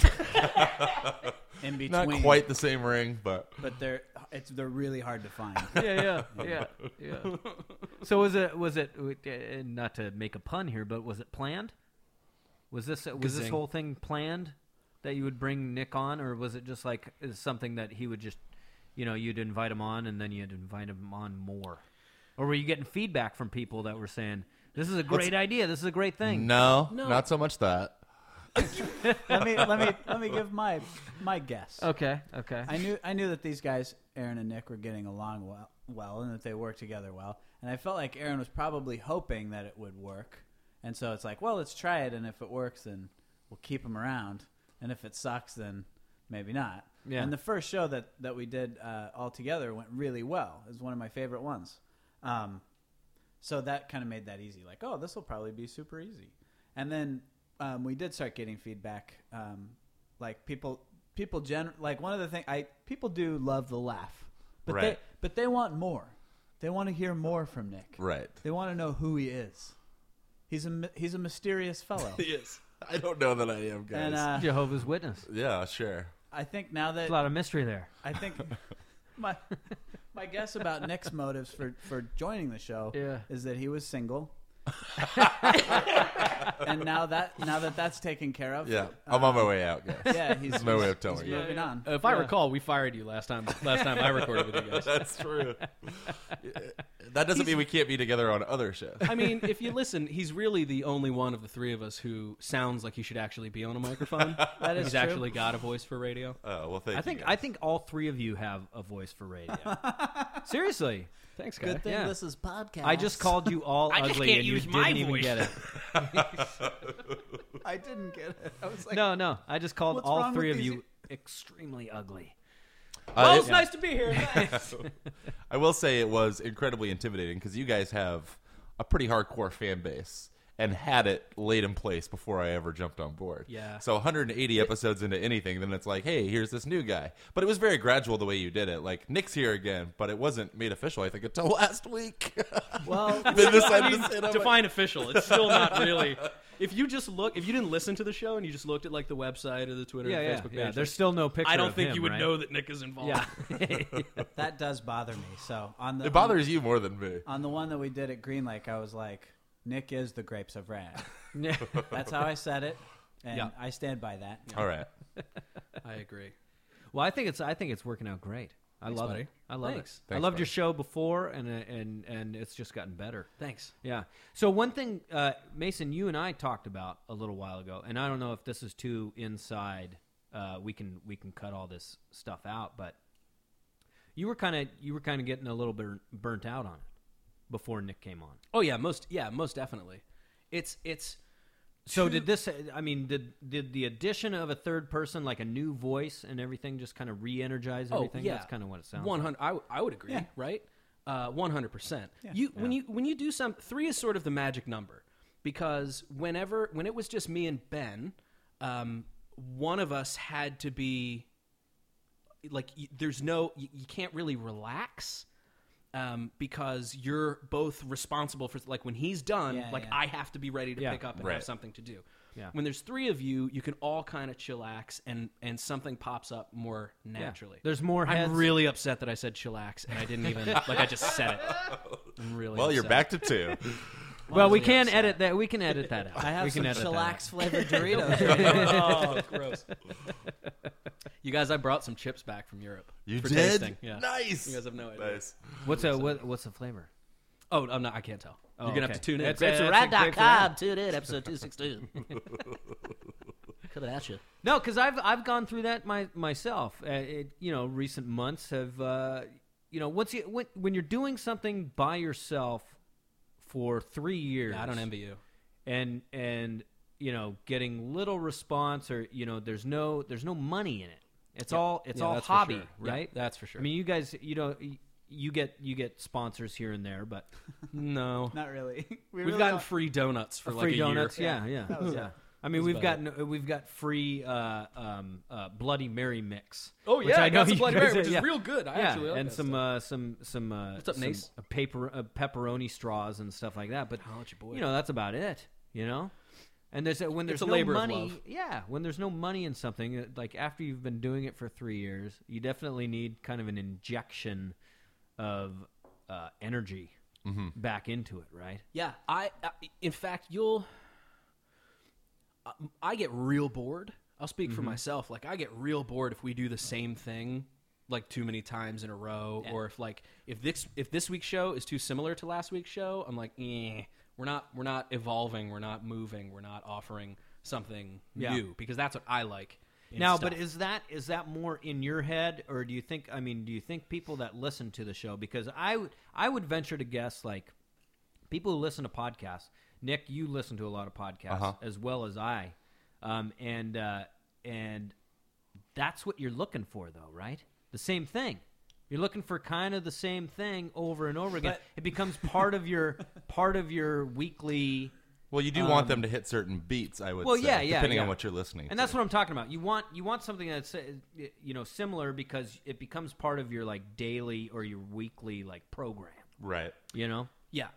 S5: In between,
S4: Not quite the same ring, but
S5: but they're it's they're really hard to find.
S7: yeah, yeah, yeah, yeah. So was it was it uh, not to make a pun here, but was it planned? Was this was this
S3: Gazing.
S7: whole thing planned that you would bring Nick on, or was it just like is something that he would just, you know, you'd invite him on and then you'd invite him on more, or were you getting feedback from people that were saying this is a great idea, this is a great thing?
S4: no,
S3: No.
S4: not so much that.
S5: let me let me let me give my my guess.
S7: Okay, okay.
S5: I knew I knew that these guys, Aaron and Nick, were getting along well, well, and that they worked together well. And I felt like Aaron was probably hoping that it would work. And so it's like, well, let's try it, and if it works, then we'll keep him around. And if it sucks, then maybe not.
S7: Yeah.
S5: And the first show that that we did uh, all together went really well. It was one of my favorite ones. Um, so that kind of made that easy. Like, oh, this will probably be super easy. And then um, we did start getting feedback. Um, like people, people gen like one of the things I people do love the laugh, but they
S4: Right.
S5: but they want more. They want to hear more from Nick.
S4: Right.
S5: They want to know who he is. He's a my- he's a mysterious fellow.
S3: Yes.
S4: I don't know that I am, guys.
S5: And uh,
S7: Jehovah's Witness.
S4: yeah, sure.
S5: I think now that
S7: There's a lot of mystery there.
S5: I think my my guess about Nick's motives for, for joining the show
S7: Yeah.
S5: is that he was single. And now that now that that's taken care of,
S4: Yeah, I'm on my way out, guys.
S5: yeah, he's
S4: There's no way of
S5: he's
S4: telling you.
S5: moving on.
S3: Uh, if I
S7: Yeah.
S3: recall, we fired you last time. Last time I recorded with you guys.
S4: That's true. That doesn't mean we can't be together on other shows.
S3: I mean, if you listen, he's really the only one of the three of us who sounds like he should actually be on a microphone.
S5: That is
S3: he's
S5: true.
S3: actually got a voice for radio.
S4: Oh well, thank
S7: I think
S4: you.
S7: I
S4: guys.
S7: think all three of you have a voice for radio. Seriously.
S3: Thanks, guy.
S5: thing
S7: Yeah.
S5: this is podcast.
S7: I just called you all
S3: I just
S7: ugly
S3: can't
S7: and
S3: use
S7: you
S3: my
S7: didn't even
S3: voice.
S7: get it.
S5: I didn't get it. I was like,
S7: No, no. I just called
S5: What's
S7: all
S5: wrong
S7: three
S5: with
S7: of
S5: these-
S7: you extremely ugly.
S3: Well,
S4: Uh,
S3: it's
S4: it-
S3: nice to be here. Thanks.
S4: I will say it was incredibly intimidating because you guys have a pretty hardcore fan base, and had it laid in place before I ever jumped on board.
S3: Yeah.
S4: So one hundred eighty episodes into anything, then it's like, hey, here's this new guy. But it was very gradual the way you did it. Like, Nick's here again, but it wasn't made official, I think, until last week.
S5: Well,
S4: Then decided
S3: I mean,
S4: to sit on my-
S3: define official. It's still not really. If you just look, if you didn't listen to the show and you just looked at like the website or the Twitter
S7: Yeah,
S3: and
S7: yeah,
S3: Facebook
S7: yeah.
S3: page,
S7: There's
S3: like,
S7: still no picture.
S3: I don't
S7: of
S3: think
S7: him,
S3: you would
S7: right?
S3: know that Nick is involved.
S7: Yeah.
S5: that does bother me. So on the
S4: It bothers you more than me.
S5: on the one that we did at Green Lake, I was like, Nick is the Grapes of Rad.
S7: Yeah.
S5: That's how I said it, and
S3: Yeah.
S5: I stand by that.
S4: All right.
S3: I agree.
S7: Well, I think it's I think it's working out great. I
S3: Thanks,
S7: love
S3: buddy.
S7: it. I love
S3: Thanks.
S7: it. I
S4: Thanks,
S7: loved
S4: buddy.
S7: your show before, and uh, and and it's just gotten better.
S3: Thanks.
S7: Yeah. So one thing, uh, Mason, you and I talked about a little while ago, and I don't know if this is too inside. Uh, we can we can cut all this stuff out, but you were kind of you were kind of getting a little bit burnt out on it before Nick came on.
S3: Oh yeah, most yeah, most definitely. It's it's.
S7: So did this? I mean, did did the addition of a third person, like a new voice and everything, just kind of re-energize everything?
S3: Oh yeah,
S7: That's kind of what it sounds.
S3: One
S7: like.
S3: hundred. I, w- I would agree.
S5: Yeah.
S3: Right. Uh, One hundred percent.
S5: Yeah.
S3: You when you when you do some three is sort of the magic number because whenever when it was just me and Ben, um, one of us had to be like y- there's no you, you can't really relax. Um, because you're both responsible for like when he's done,
S5: Yeah,
S3: like
S5: yeah.
S3: I have to be ready to
S7: Yeah.
S3: pick up and
S4: Right.
S3: have something to do.
S7: Yeah.
S3: When there's three of you, you can all kind of chillax and and something pops up more
S7: Yeah.
S3: naturally.
S7: There's more heads.
S3: I'm really upset that I said chillax and I didn't even like I just said it. I'm really
S4: Well, you're
S3: upset.
S4: back to two.
S7: Well, we
S3: Honestly
S7: can
S3: upset.
S7: edit that. We can edit that out.
S5: I have
S7: we can
S5: some
S7: edit that out.
S5: chillax flavored Doritos.
S3: Oh, gross. You guys, I brought some chips back from Europe.
S4: You
S3: for
S4: did?
S3: tasting. Yeah.
S4: Nice.
S3: You guys have no idea.
S4: Nice.
S7: What's a what, what's the flavor?
S3: Oh, I'm not. I can't tell.
S7: Oh,
S3: You're gonna
S7: okay.
S3: have to tune in.
S7: That's-
S3: grapes of
S7: that's
S3: rad
S7: a
S3: dot
S7: Grapes of Rad.
S3: com. Tune in, episode two sixty-two. Coming at you.
S7: No, because I've I've gone through that my myself. Uh, it, you know, recent months have uh, you know once you when, when you're doing something by yourself for three years.
S3: Yeah, I don't envy you.
S7: And and you know getting little response or you know there's no there's no money in it. It's
S3: Yeah.
S7: all it's
S3: Yeah,
S7: all
S3: that's for
S7: hobby,
S3: sure. Yeah,
S7: right?
S3: that's for sure.
S7: I mean, you guys, you know, y- you get you get sponsors here and there, but
S3: No.
S5: Not really. We
S3: We've
S5: really
S3: gotten
S5: don't-
S3: free donuts for like
S7: free
S3: a
S7: donuts,
S3: year.
S7: yeah, yeah,
S5: That was
S7: yeah.
S5: it.
S7: I mean,
S3: That's
S7: we've
S3: about
S7: gotten we've got free uh, um, uh, Bloody Mary mix.
S3: Oh
S7: which
S3: yeah, I
S7: know
S3: got some
S7: you
S3: Bloody
S7: guys-
S3: Mary, which
S7: yeah.
S3: is real good. I
S7: yeah,
S3: actually like
S7: and
S3: that
S7: some
S3: stuff.
S7: uh, some some uh,
S3: What's up,
S7: some
S3: Nace?
S7: uh, paper uh, pepperoni straws and stuff like that. But
S3: Holla at your boy.
S7: you know, that's about it. You know, and there's a, when there's
S3: It's a
S7: no
S3: labor of
S7: money.
S3: love.
S7: Yeah, when there's no money in something, uh, like after you've been doing it for three years, you definitely need kind of an injection of uh, energy back into it, right?
S3: Yeah, I. I in fact, you'll. I- I get real bored. I'll speak for myself. Like I get real bored if we do the same thing like too many times in a row,
S5: Yeah.
S3: or if like if this if this week's show is too similar to last week's show, I'm like, eh, we're not we're not evolving, we're not moving, we're not offering something
S7: Yeah.
S3: new because that's what I like. in
S7: Now,
S3: stuff.
S7: but is that is that more in your head, or do you think? I mean, do you think people that listen to the show? Because I would I would venture to guess like people who listen to podcasts. Nick, you listen to a lot of podcasts
S4: Uh-huh.
S7: as well as I, um, and uh, and that's what you're looking for, though, right? The same thing. You're looking for kind of the same thing over and over again.
S5: But-
S7: it becomes part of your part of your weekly.
S4: Well, you do want them to hit certain beats, I would
S7: Well,
S4: say,
S7: yeah, yeah,
S4: depending
S7: yeah.
S4: on what you're listening
S7: And
S4: to.
S7: that's what I'm talking about. You want you want something that's uh, you know similar because it becomes part of your like daily or your weekly like program.
S4: Right.
S7: You know?
S3: yeah,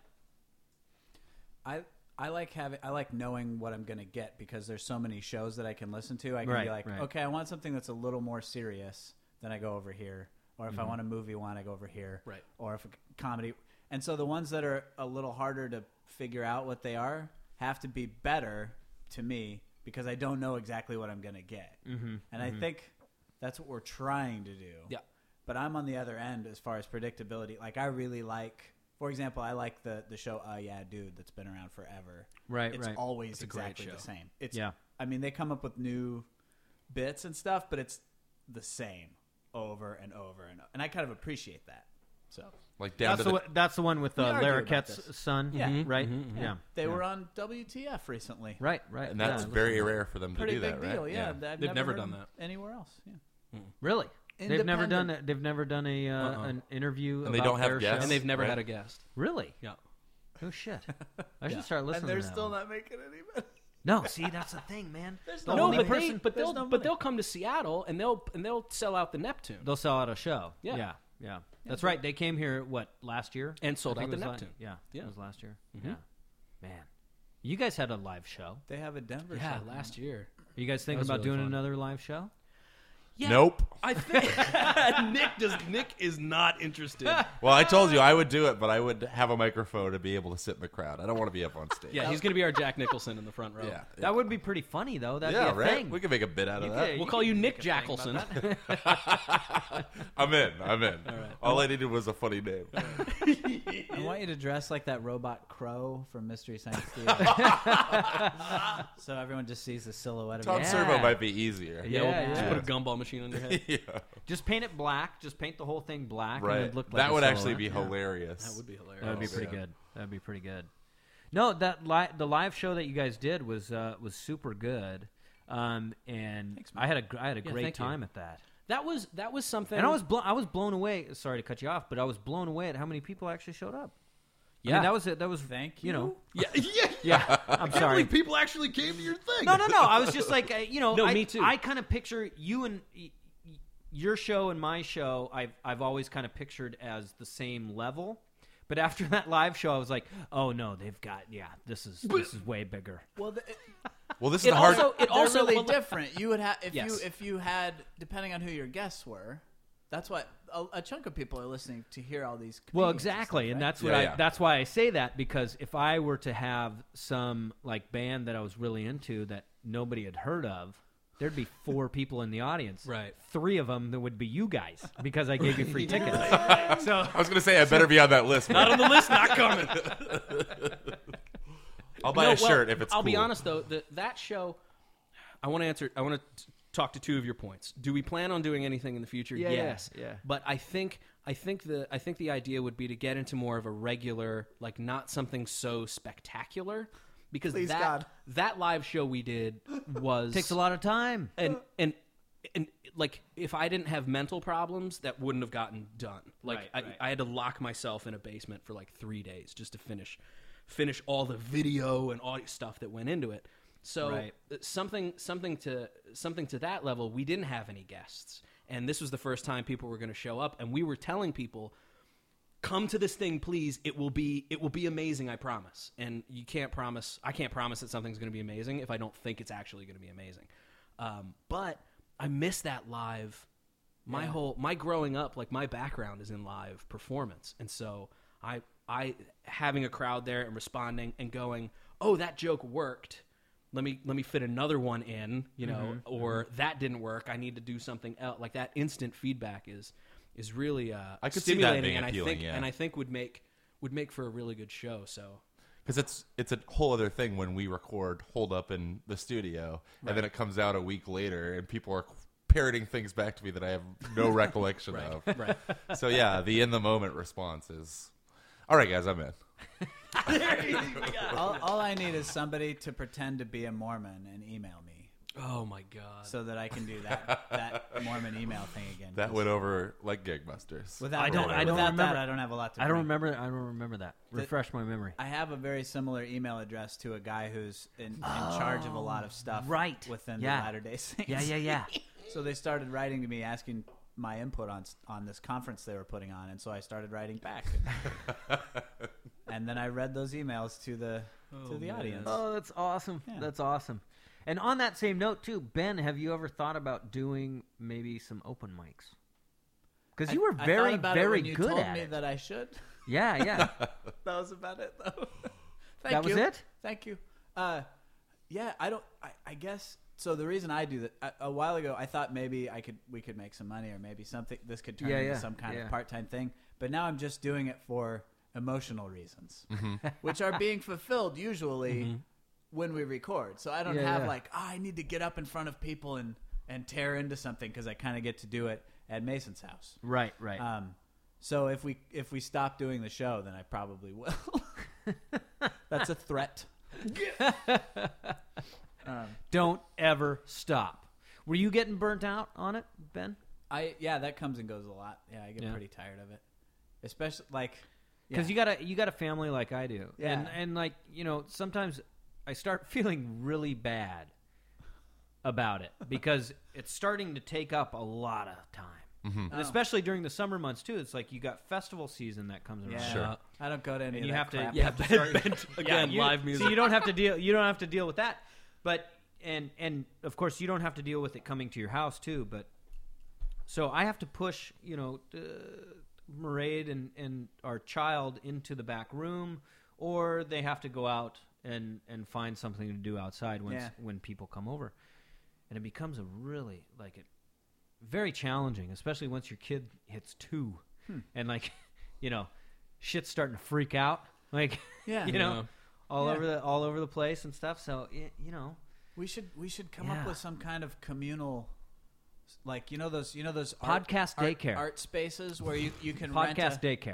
S5: I I like having I like knowing what I'm gonna get because there's so many shows that I can listen to. I can
S7: Right,
S5: be like,
S7: right.
S5: okay, I want something that's a little more serious, then I go over here. Or if I want a movie one, I go over here.
S3: Right.
S5: Or if a comedy, and so the ones that are a little harder to figure out what they are have to be better to me because I don't know exactly what I'm gonna get. Mm-hmm. And I think that's what we're trying to do.
S3: yeah.
S5: But I'm on the other end as far as predictability. Like I really like, for example, I like the the show Uh Yeah Dude that's been around forever.
S7: Right,
S5: It's
S7: right.
S5: always
S3: It's a great
S5: exactly
S3: show.
S5: the same. It's
S7: Yeah.
S5: I mean, they come up with new bits and stuff, but it's the same over and over and over. And I kind of appreciate that. So
S4: Like down
S7: That's
S4: to
S7: the,
S4: the,
S7: one- that's the one with
S5: We
S7: uh,
S5: argue
S7: Lara
S5: about
S7: Kett's
S5: this.
S7: son,
S5: Yeah. Mhm,
S7: right?
S3: mhm,
S7: Yeah,
S5: they
S7: yeah.
S5: were on W T F recently.
S7: right, right,
S4: and that's
S7: yeah, I listened
S4: very
S7: to that.
S4: rare for them to
S5: Pretty
S4: do
S5: big
S4: that,
S5: deal.
S4: right?
S5: Yeah, I've
S3: They've never
S5: heard
S3: done
S5: them anywhere else. Yeah.
S7: Really? They've never done
S5: Independent.
S7: it. They've never done a uh,
S3: Uh-uh.
S7: an interview,
S4: And they
S7: about
S4: don't have
S7: their
S4: guests?
S7: show?
S3: And they've never
S4: Right.
S3: had a guest.
S7: Really?
S3: Yeah.
S7: Oh shit! I should start
S5: And
S7: listening.
S5: they're
S7: to that
S5: still
S7: one.
S5: not making any better.
S7: No, see, that's the thing, man. The
S3: No,
S7: only
S3: but,
S7: person,
S3: they, but
S5: there's
S3: they'll
S5: no
S3: but
S5: money.
S3: they'll come to Seattle and they'll and they'll sell out the Neptune
S7: they'll sell out a show.
S3: Yeah.
S7: yeah, yeah. That's right. They came here what last year
S3: and sold
S7: I
S3: out
S7: think
S3: the
S7: it was la-
S3: Neptune.
S7: yeah,
S3: Yeah.
S7: it was last year.
S3: Mhm.
S7: Yeah, man, you guys had a live show.
S5: They have a Denver
S3: Yeah,
S5: show.
S3: last year.
S7: Are you guys thinking
S3: was
S7: about
S3: really
S7: doing
S3: fun.
S7: another live show?
S3: Yeah,
S4: Nope.
S3: I think Nick does. Nick is not interested.
S4: Well, I told you I would do it, but I would have a microphone to be able to sit in the crowd. I don't want to be up on stage.
S3: Yeah, he's going to be our Jack Nicholson in the front row.
S4: yeah.
S7: That would be pretty funny, though. That'd
S4: yeah,
S7: be a
S4: right.
S7: thing.
S4: We could make a bit out of
S7: You
S4: that.
S7: could-
S3: We'll
S7: you
S3: call
S7: could
S3: you
S7: make
S3: Nick
S7: a thing about
S3: Jackelson.
S7: that.
S4: I'm in. I'm in.
S3: All right.
S4: All I needed was a funny name.
S5: I want you to dress like that robot Crow from Mystery Science Theater. So everyone just sees the silhouette of
S4: Tom
S5: it.
S7: Yeah.
S4: Servo might be easier.
S3: Yeah,
S7: Yeah,
S3: we'll just
S7: yeah.
S3: put a gumball machine on your head.
S4: yeah.
S7: Just paint it black. Just paint the whole thing black.
S4: Right.
S7: And it'd look like
S4: that
S7: a
S4: would actually
S7: silhouette.
S4: be
S7: Yeah.
S4: hilarious.
S3: That would be hilarious.
S7: That would be
S4: Oh,
S7: pretty
S4: yeah.
S7: good. That'd be pretty good. No, that li- the live show that you guys did was uh, was super good, um, and
S5: Thanks, man.
S7: I had a gr- I had a
S3: Yeah,
S7: great
S3: thank you.
S7: time at that.
S3: That was that was something.
S7: And I was blo- I was blown away. Sorry to cut you off, but I was blown away at how many people actually showed up. I
S3: Yeah.
S7: mean, that was it. That was
S5: Thank
S7: you
S5: you.
S7: know.
S3: yeah, yeah.
S7: Yeah, I'm sorry.
S6: people actually came to your thing.
S7: No, no, no. I was just like, uh, you know,
S3: No,
S7: I,
S3: me too.
S7: I kind of picture you and y- y- your show and my show. I've I've always kind of pictured as the same level. But after that live show, I was like, oh no, they've got yeah, this is this is way bigger.
S5: Well, the,
S4: Well, this is
S3: It
S4: the hard.
S3: also it
S5: they're
S3: also
S5: really
S3: well,
S5: different. You would have if
S3: Yes.
S5: you if you had depending on who your guests were. That's what a, a chunk of people are listening to hear all these.
S7: Well,
S5: comedians and
S7: exactly,
S5: stuff,
S7: and
S5: right?
S7: that's what
S4: Yeah,
S7: I.
S4: yeah.
S7: That's why I say that, because if I were to have some like band that I was really into that nobody had heard of, there'd be four people in the audience.
S3: Right.
S7: Three of them that would be you guys because I gave you free tickets. So
S4: I was going to say I better be on that list.
S3: not on the list, not coming.
S4: I'll buy
S3: No,
S4: a
S3: well,
S4: shirt if it's
S3: I'll
S4: cool.
S3: be honest though, the, that show. I want to answer. I want to talk to two of your points. Do we plan on doing anything in the future?
S7: Yeah, yeah,
S3: yes.
S7: yeah.
S3: But I think I think the I think the idea would be to get into more of a regular, like not something so spectacular, because
S5: Please,
S3: that
S5: God.
S3: that live show we did was
S7: takes a lot of time.
S3: and and and like if I didn't have mental problems, that wouldn't have gotten done. Like
S7: Right,
S3: I,
S7: right.
S3: I had to lock myself in a basement for like three days just to finish finish all the video and audio stuff that went into it. So
S7: Right.
S3: uh, something something to something to that level, we didn't have any guests, and this was the first time people were going to show up, and we were telling people, come to this thing, please. It will be it will be amazing, I promise. And you can't promise. I can't promise that something's going to be amazing if I don't think it's actually going to be amazing. Um, but I miss that live. My whole my growing up, like my background is in live performance, and so I I having a crowd there and responding and going, oh, that joke worked. Let me let me fit another one in, you know, or that didn't work. I need to do something else. Like that instant feedback is is really uh,
S4: I could see that
S3: stimulating,
S4: being
S3: and I
S4: appealing,
S3: think
S4: yeah.
S3: and I think would make would make for a really good show. So
S4: Because it's it's a whole other thing when we record hold up in the studio, and then it comes out a week later, and people are parroting things back to me that I have no recollection of.
S3: right.
S4: So yeah, the in the moment response is, all right, guys, I'm in.
S5: all, all I need is somebody to pretend to be a Mormon and email me
S3: Oh my god.
S5: so that I can do that that Mormon email thing again.
S4: That went over like gangbusters.
S5: Without,
S7: I don't- I don't
S5: without
S7: remember-
S5: that, I don't have a lot to.
S7: I don't
S5: bring.
S7: remember. I don't remember that. Refresh my memory.
S5: I have a very similar email address to a guy who's in, in charge of a lot of stuff
S7: right.
S5: within
S7: Yeah.
S5: the Latter-day Saints.
S7: Yeah, yeah, yeah.
S5: So they started writing to me asking my input on on this conference they were putting on, and so I started writing back. And then I read those emails to the to the audience.
S7: Oh, that's awesome.
S5: Yeah.
S7: That's awesome. And on that same note, too, Ben, have you ever thought about doing maybe some open mics? Because you were
S5: I- I
S7: very,
S5: thought about it
S7: very
S5: when you
S7: good
S5: told
S7: at
S5: me
S7: it.
S5: that I should.
S7: Yeah, yeah.
S5: That was about it, though. Thank
S7: That was
S5: you.
S7: it?
S5: Thank you. Uh, yeah, I don't. I, I guess so. The reason I do that a, a while ago, I thought maybe I could we could make some money, or maybe something this could turn
S7: Yeah,
S5: into
S7: yeah,
S5: some kind
S7: yeah.
S5: of part time thing. But now I'm just doing it for emotional reasons,
S7: Mm-hmm.
S5: which are being fulfilled usually when we record. So I don't
S7: Yeah,
S5: have
S7: yeah.
S5: like, oh, I need to get up in front of people and and tear into something because I kind of get to do it at Mason's house.
S7: Right, right.
S5: Um, so if we if we stop doing the show, then I probably will. That's a threat. um,
S7: Don't ever stop. Were you getting burnt out on it, Ben?
S5: I yeah, that comes and goes a lot. Yeah, I get
S7: Yeah.
S5: pretty tired of it, especially like
S7: because
S5: Yeah.
S7: you got a you got a family like I do,
S5: Yeah.
S7: and and like you know sometimes I start feeling really bad about it because it's starting to take up a lot of time,
S4: Mm-hmm.
S7: and especially during the summer months too. It's like you got festival season that comes around.
S5: Yeah.
S4: Sure.
S5: I don't go to any
S7: And
S5: of
S7: you
S5: that
S7: have to,
S5: crap.
S7: you have to start
S3: again,
S7: you-
S3: live music.
S7: So you don't have to deal. You don't have to deal with that. But and and of course you don't have to deal with it coming to your house too. But so I have to push, you know, uh, Mairead and and our child into the back room, or they have to go out and and find something to do outside when
S5: Yeah.
S7: when people come over, and it becomes a really like it very challenging, especially once your kid hits two, and like you know, shit's starting to freak out, like
S5: Yeah.
S7: you know,
S3: Yeah.
S7: all
S5: Yeah.
S7: over the all over the place and stuff. So y- you know,
S5: We should we should come
S7: Yeah.
S5: up with some kind of communal, like you know those you know those art,
S7: Podcast
S5: art-
S7: daycare.
S5: art spaces where you you can rent
S7: podcast
S5: a,
S7: daycare.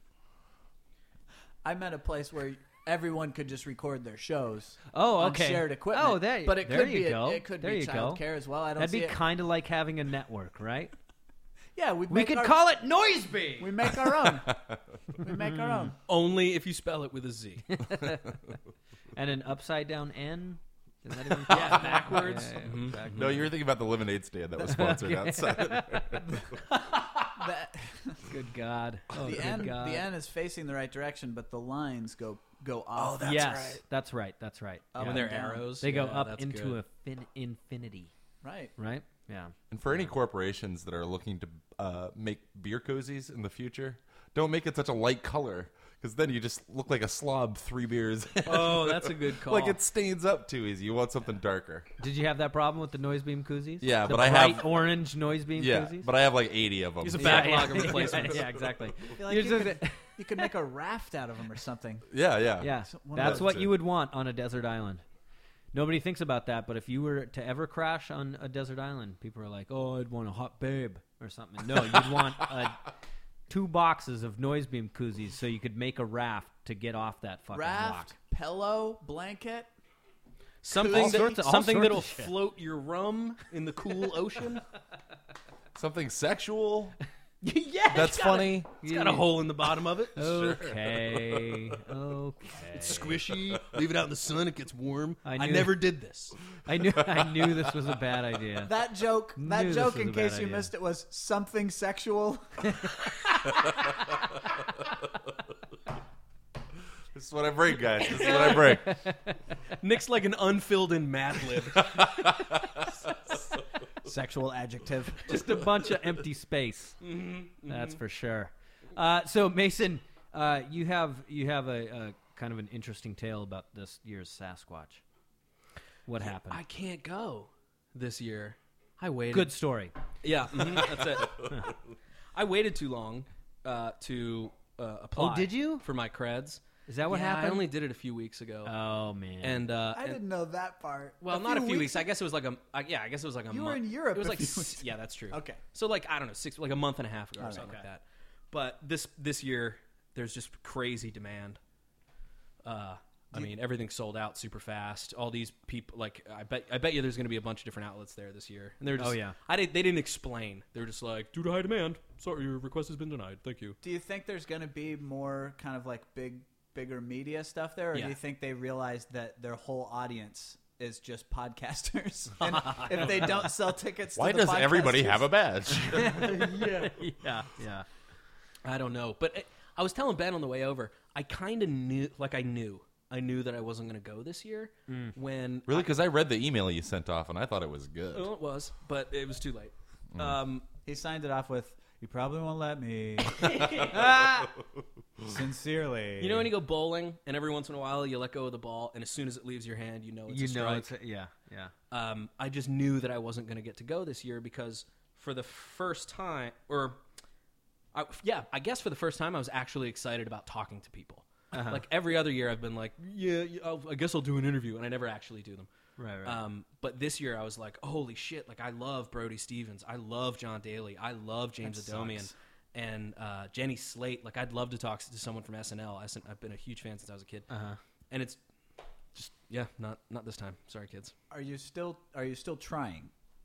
S5: I met a place where everyone could just record their shows.
S7: Oh,
S5: on
S7: okay.
S5: shared equipment.
S7: Oh, there,
S5: but it
S7: there
S5: could
S7: you
S5: be
S7: go.
S5: A, it could
S7: there
S5: be
S7: you go.
S5: childcare as well. I don't
S7: That'd
S5: see
S7: be
S5: it.
S7: kind of like having a network, right?
S5: Yeah, we
S7: We could call it Noiseby.
S5: We make our own. we make our own.
S3: Only if you spell it with a Z.
S7: And an upside down N. Is that even
S3: Yeah, backwards.
S7: Yeah, yeah,
S3: Mhm.
S7: exactly.
S4: No, you were thinking about the lemonade stand that was sponsored outside.
S5: That,
S7: Good God. Oh,
S5: the
S7: good
S5: N
S7: God.
S5: the N is facing the right direction, but the lines go go off.
S3: that's
S7: yes,
S3: right.
S7: that's right. That's right.
S5: Up
S7: Yeah.
S3: When they're
S5: and down.
S3: arrows,
S7: They go
S3: yeah,
S7: up
S3: that's
S7: into
S3: good.
S7: a fin- infinity,
S5: right.
S7: right? Yeah.
S4: And for any corporations that are looking to uh, make beer cozies in the future, don't make it such a light color, because then you just look like a slob three beers.
S3: Oh, that's a good call.
S4: Like it stains up too easy. You want something darker.
S7: Did you have that problem with the noise beam koozies?
S4: Yeah,
S7: the
S4: but I
S7: bright
S4: have-
S7: orange noise beam
S4: Yeah,
S7: koozies.
S4: but I have like eighty of them.
S3: He's a
S7: Yeah,
S3: backlog
S7: yeah,
S3: of replacements.
S7: Yeah, yeah, exactly.
S5: I feel like
S7: You're
S5: you,
S7: just-
S5: could, you could make a raft out of them or something.
S4: Yeah, yeah.
S7: Yeah,
S5: So one of
S7: that's
S4: those
S7: what
S4: two.
S7: you would want on a desert island. Nobody thinks about that, but if you were to ever crash on a desert island, people are like, "Oh, I'd want a hot babe or something." No, you'd want uh, two boxes of noise beam koozies so you could make a raft to get off that fucking
S5: Raft,
S7: rock.
S5: pillow, blanket.
S3: Something,
S7: All
S3: that,
S7: sorts of- all
S3: something
S7: sorts
S3: that'll
S7: of shit.
S3: float your rum in the cool ocean.
S4: Something sexual.
S3: yeah,
S4: That's
S3: it's got a-
S4: funny.
S3: It's got a hole in the bottom of it.
S7: Okay, okay.
S3: It's squishy. Leave it out in the sun; it gets warm.
S7: I
S3: I,
S7: knew-
S3: never did this.
S7: I knew, I knew this was a bad idea.
S5: That joke, that
S7: Knew this
S5: joke,
S7: was
S5: in
S7: a bad
S5: case you
S7: idea.
S5: missed it, was something sexual.
S4: This is what I bring, guys. This is what I bring.
S3: Nick's like an unfilled-in Mad Lib.
S5: Sexual adjective.
S7: Just a bunch of empty space.
S3: Mm-hmm,
S7: That's for sure. Uh, so Mason, uh, you have you have a, a kind of an interesting tale about this year's Sasquatch. What happened?
S3: I can't go this year. I waited.
S7: Good story.
S3: Yeah, mhm, that's it. I waited too long uh, to uh, apply.
S7: Oh, did you?
S3: For my creds.
S7: Is that what
S3: Yeah,
S7: happened?
S3: I only did it a few weeks ago.
S7: Oh man.
S3: and uh,
S5: I
S3: and-
S5: didn't know that part.
S3: well, not a few weeks. I guess it was like a. I, yeah, I guess it was like a.
S5: You were
S3: month.
S5: in Europe
S3: It was
S5: a
S3: like
S5: few
S3: s-
S5: weeks
S3: yeah, that's true.
S5: Okay.
S3: So like I don't know, six like a month and a half ago or
S5: Alright.
S3: something
S5: Okay.
S3: like that. But this this year, there's just crazy demand. Uh, I mean, everything's sold out super fast. All these people, like, I bet, I bet you, there's going to be a bunch of different outlets there this year. And they're just,
S7: Oh, yeah.
S3: I did, they didn't explain. They were just like, due to high demand, sorry, your request has been denied. Thank you.
S5: Do you think there's going to be more kind of like big, bigger media stuff there, or
S3: Yeah.
S5: do you think they realized that their whole audience is just podcasters? And if they don't sell tickets,
S4: Why
S5: to the
S4: does everybody
S5: podcasters-
S4: have a badge?
S3: yeah.
S7: yeah, yeah.
S3: I don't know, but I, I was telling Ben on the way over. I kind of knew, like I knew, I knew that I wasn't going to go this year. When
S4: Really? Because I read the email you sent off, and I thought it was good.
S3: well, it was, but it was too late. Um,
S5: He signed it off with, "You probably won't let me." Sincerely.
S3: you know when you go bowling, and every once in a while you let go of the ball, and as soon as it leaves your hand, you know it's
S7: You
S3: a strike.
S7: know, it's a, yeah, yeah.
S3: um, I just knew that I wasn't going to get to go this year because for the first time, or I, yeah, I guess for the first time, I was actually excited about talking to people.
S7: Uh-huh.
S3: Like every other year, I've been like, yeah, yeah I'll, I guess I'll do an interview, and I never actually do them.
S7: Right, right.
S3: Um, but this year, I was like, holy shit! Like I love Brody Stevens, I love John Daly, I love James
S5: That
S3: Adomian,
S5: sucks.
S3: and uh, Jenny Slate. Like I'd love to talk to someone from S N L. I, I've been a huge fan since I was a kid,
S7: Uh-huh.
S3: and it's just yeah, not not this time. Sorry, kids.
S5: Are you still? Are you still trying?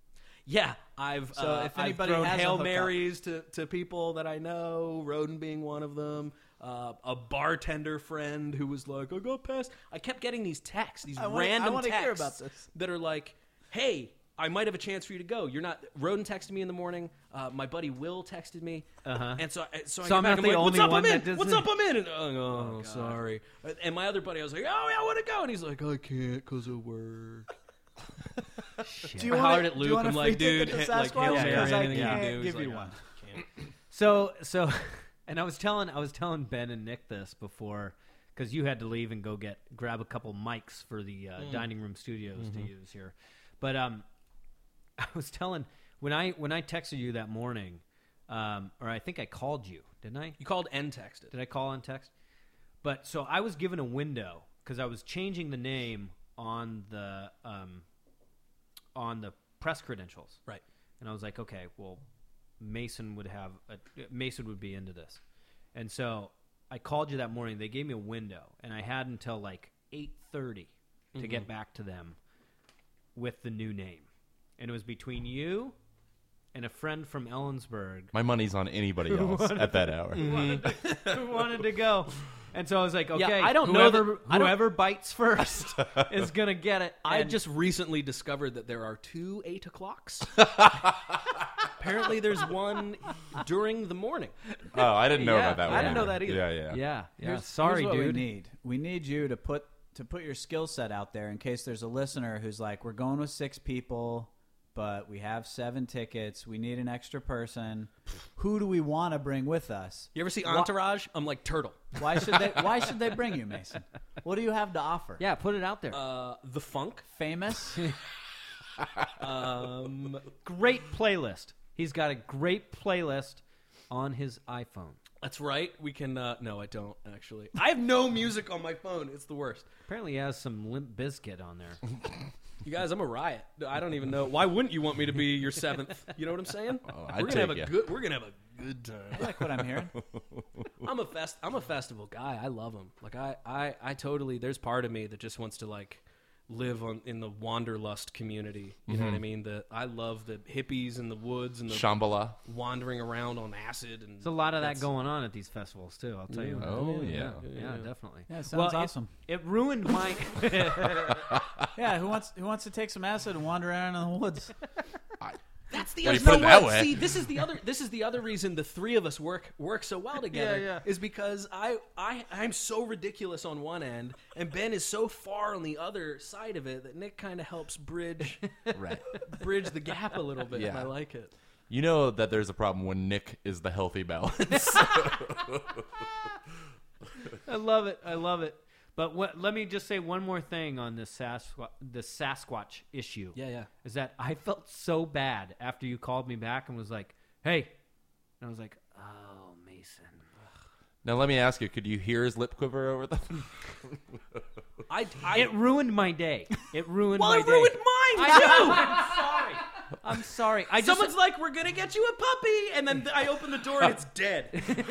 S3: Yeah, I've
S5: So
S3: uh,
S5: if anybody
S3: I've thrown
S5: has a
S3: Hail
S5: hookup-
S3: Marys to, to people that I know, Roden being one of them. Uh, a bartender friend who was like, I got past. I kept getting these texts, these
S5: I wanna- I
S3: random
S5: wanna
S3: texts
S5: hear about this.
S3: that are like, hey, I might have a chance for you to go. You're not. Roden texted me in the morning. Uh, my buddy Will texted me,
S7: Uh-huh.
S3: and so I- so I
S7: So
S3: get
S7: I'm
S3: back,
S7: not the
S3: like,
S7: only
S3: What's up?
S7: one
S3: I'm
S7: that
S3: in.
S7: does
S3: What's
S7: it?
S3: up? I'm in. And, oh, oh sorry. And my other buddy, I was like, oh yeah, I want to go, and he's like, I can't because of work.
S5: Do you
S3: I
S5: wanna-
S3: hollered at
S5: do you
S3: Luke.
S5: want a
S3: I'm
S5: free
S3: like,
S5: ticket
S3: dude,
S5: to
S3: hit, like
S5: Sasquatch?
S3: Hail
S7: Yeah,
S3: Mary,
S7: yeah,
S5: Because I
S3: anything you can
S5: can't
S3: do. He's
S5: give
S3: like,
S5: you
S3: "Oh,
S5: one.
S3: can't."
S7: So so, and I was telling I was telling Ben and Nick this before because you had to leave and go get grab a couple mics for the uh, dining room studios to use here, but um, I was telling when I when I texted you that morning, um, or I think I called you, didn't I?
S3: You called and texted.
S7: Did I call and text? But so I was given a window because I was changing the name on the um, on the press credentials,
S3: Right.
S7: and I was like, okay, well, Mason would have a, Mason would be into this, and so I called you that morning. They gave me a window, and I had until like eight thirty to
S3: Mm-hmm.
S7: get back to them with the new name, and it was between you and a friend from Ellensburg
S4: My money's on anybody else at that hour.
S7: who wanted to go. And so I was like, okay,
S3: Yeah, I don't know
S7: whoever,
S3: that- I don't-
S7: whoever bites first is going to get it.
S3: I
S7: And-
S3: just recently discovered that there are two eight o'clocks. Apparently, there's one during the morning.
S4: Oh, I didn't know
S7: Yeah,
S4: about that
S3: I
S4: one.
S3: didn't know
S4: either.
S3: that either.
S4: Yeah, yeah.
S7: Yeah, yeah.
S5: Here's,
S7: Sorry,
S5: here's what
S7: dude.
S5: we need. We need you to put to put your skill set out there in case there's a listener who's like, we're going with six people, but we have seven tickets. We need an extra person. Who do we want to bring with us?
S3: You ever see
S5: Wha-
S3: Entourage? I'm like Turtle.
S5: Why should they? Why should they bring you, Mason? What do you have to offer?
S7: Yeah, put it out there.
S3: Uh, the Funk.
S5: Famous?
S3: Um,
S7: Great playlist. He's got a great playlist on his iPhone.
S3: that's right. We can. Uh, no, I don't actually. I have no music on my phone. It's the worst.
S7: Apparently, he has some Limp Bizkit on there.
S3: You guys, I'm a riot. I don't even know. Why wouldn't you want me to be your seventh? You know what I'm saying?
S4: Oh, I'd
S3: we're gonna have
S4: take
S3: a
S4: ya.
S3: good. We're gonna have a good
S5: I
S3: time.
S5: like what I'm hearing.
S3: I'm a fest. I'm a festival guy. I love them. Like I, I, I totally. There's part of me that just wants to like live on in the wanderlust community. You know what I mean? The I love the hippies in the woods and the
S4: Shambhala.
S3: wandering around on acid and.
S7: There's a lot of that
S3: that's-
S7: going on at these festivals, too. I'll tell you.
S4: Oh, yeah.
S7: Yeah, definitely.
S5: Yeah, it sounds
S7: well, it-
S5: awesome.
S7: It, ruined my...
S5: Yeah, who wants who wants to take some acid and wander around in the woods?
S3: That's the
S4: When
S3: other.
S4: you put it
S3: no,
S4: that
S3: what?
S4: way.
S3: See, this is the other. This is the other reason the three of us work work so well together.
S7: Yeah, yeah.
S3: Is because I I I'm so ridiculous on one end, and Ben is so far on the other side of it that Nick kind of helps bridge
S4: Right.
S3: bridge the gap a little bit.
S4: Yeah.
S3: And I like it.
S4: You know that there's a problem when Nick is the healthy balance.
S7: I love it. I love it. But what, let me just say one more thing on this Sasquatch, the Sasquatch issue.
S3: Yeah, yeah.
S7: Is that I felt so bad after you called me back and was like, hey. And I was like, oh, Mason.
S4: Now let me ask you: could you hear his lip quiver over the?
S3: I, I
S7: It ruined my day. It ruined
S3: well,
S7: my
S3: it
S7: day.
S3: ruined mine
S7: I
S3: too.
S7: know. I'm sorry. I'm sorry. I just,
S3: Someone's like, "We're gonna get you a puppy," and then I open the door and it's dead.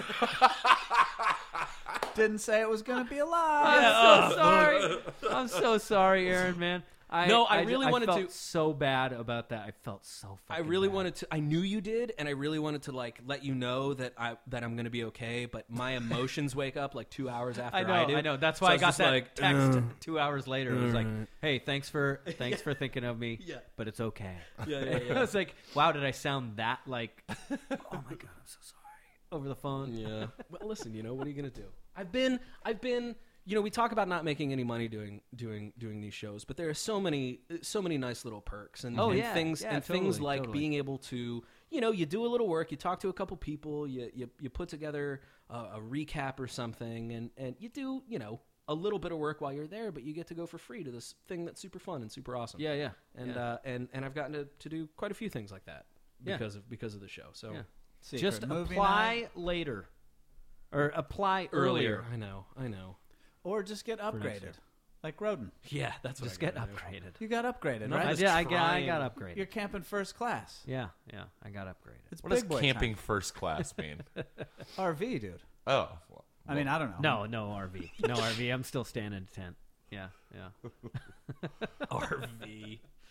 S5: Didn't say it was going to be alive.
S7: I'm so sorry. I'm so sorry, Aaron, man. I,
S3: No, I
S7: ju-
S3: really wanted
S7: felt
S3: to-
S7: so bad about that. I felt so
S3: I
S7: fucking
S3: really
S7: bad.
S3: wanted to. I knew you did, and I really wanted to like let you know that I that I'm gonna be okay. But my emotions wake up like two hours after
S7: I know,
S3: I do.
S7: I know. That's
S3: So
S7: why I
S3: was
S7: got
S3: just
S7: that
S3: like,
S7: text
S3: "Ugh."
S7: two hours later. It was like, "Hey, thanks for thanks for thinking of me.
S3: Yeah.
S7: But it's okay."
S3: Yeah, yeah,
S7: I
S3: yeah.
S7: was like, "Wow, did I sound that like? Oh my god, I'm so sorry." Over the phone.
S3: Yeah. Well, listen, you know, what are you gonna do? I've been, I've been, you know, we talk about not making any money doing, doing, doing these shows, but there are so many, so many nice little perks and,
S7: Oh,
S3: and
S7: yeah.
S3: things,
S7: Yeah,
S3: and things
S7: totally,
S3: like
S7: totally.
S3: being able to, you know, you do a little work, you talk to a couple people, you, you, you put together a, a recap or something, and, and you do, you know, a little bit of work while you're there, but you get to go for free to this thing that's super fun and super awesome.
S7: Yeah, yeah.
S3: And,
S7: yeah.
S3: uh, and, and I've gotten to, to do quite a few things like that
S7: Yeah.
S3: because of, because of the show. So
S7: Yeah.
S5: Secret
S7: Just
S5: movie
S7: apply
S5: night,
S7: later, or apply
S3: earlier,
S7: earlier.
S3: I know, I know.
S5: or just get
S7: next
S5: upgraded,
S7: year.
S5: like Roden.
S3: Yeah, that's what
S7: Just
S3: I
S7: get
S3: gotta do.
S7: upgraded.
S5: You got upgraded,
S3: No,
S5: right?
S7: I
S3: just
S7: did. I got. I
S3: trying.
S7: got upgraded.
S5: You're camping first class.
S7: Yeah, yeah. I got upgraded.
S5: It's
S4: What
S5: big
S4: does
S5: boy
S4: camping
S5: time.
S4: first class mean?
S5: R V, dude.
S4: Oh, well,
S5: I mean, I don't know.
S7: No, no R V. No R V. I'm still staying in a tent. Yeah, yeah.
S3: R V.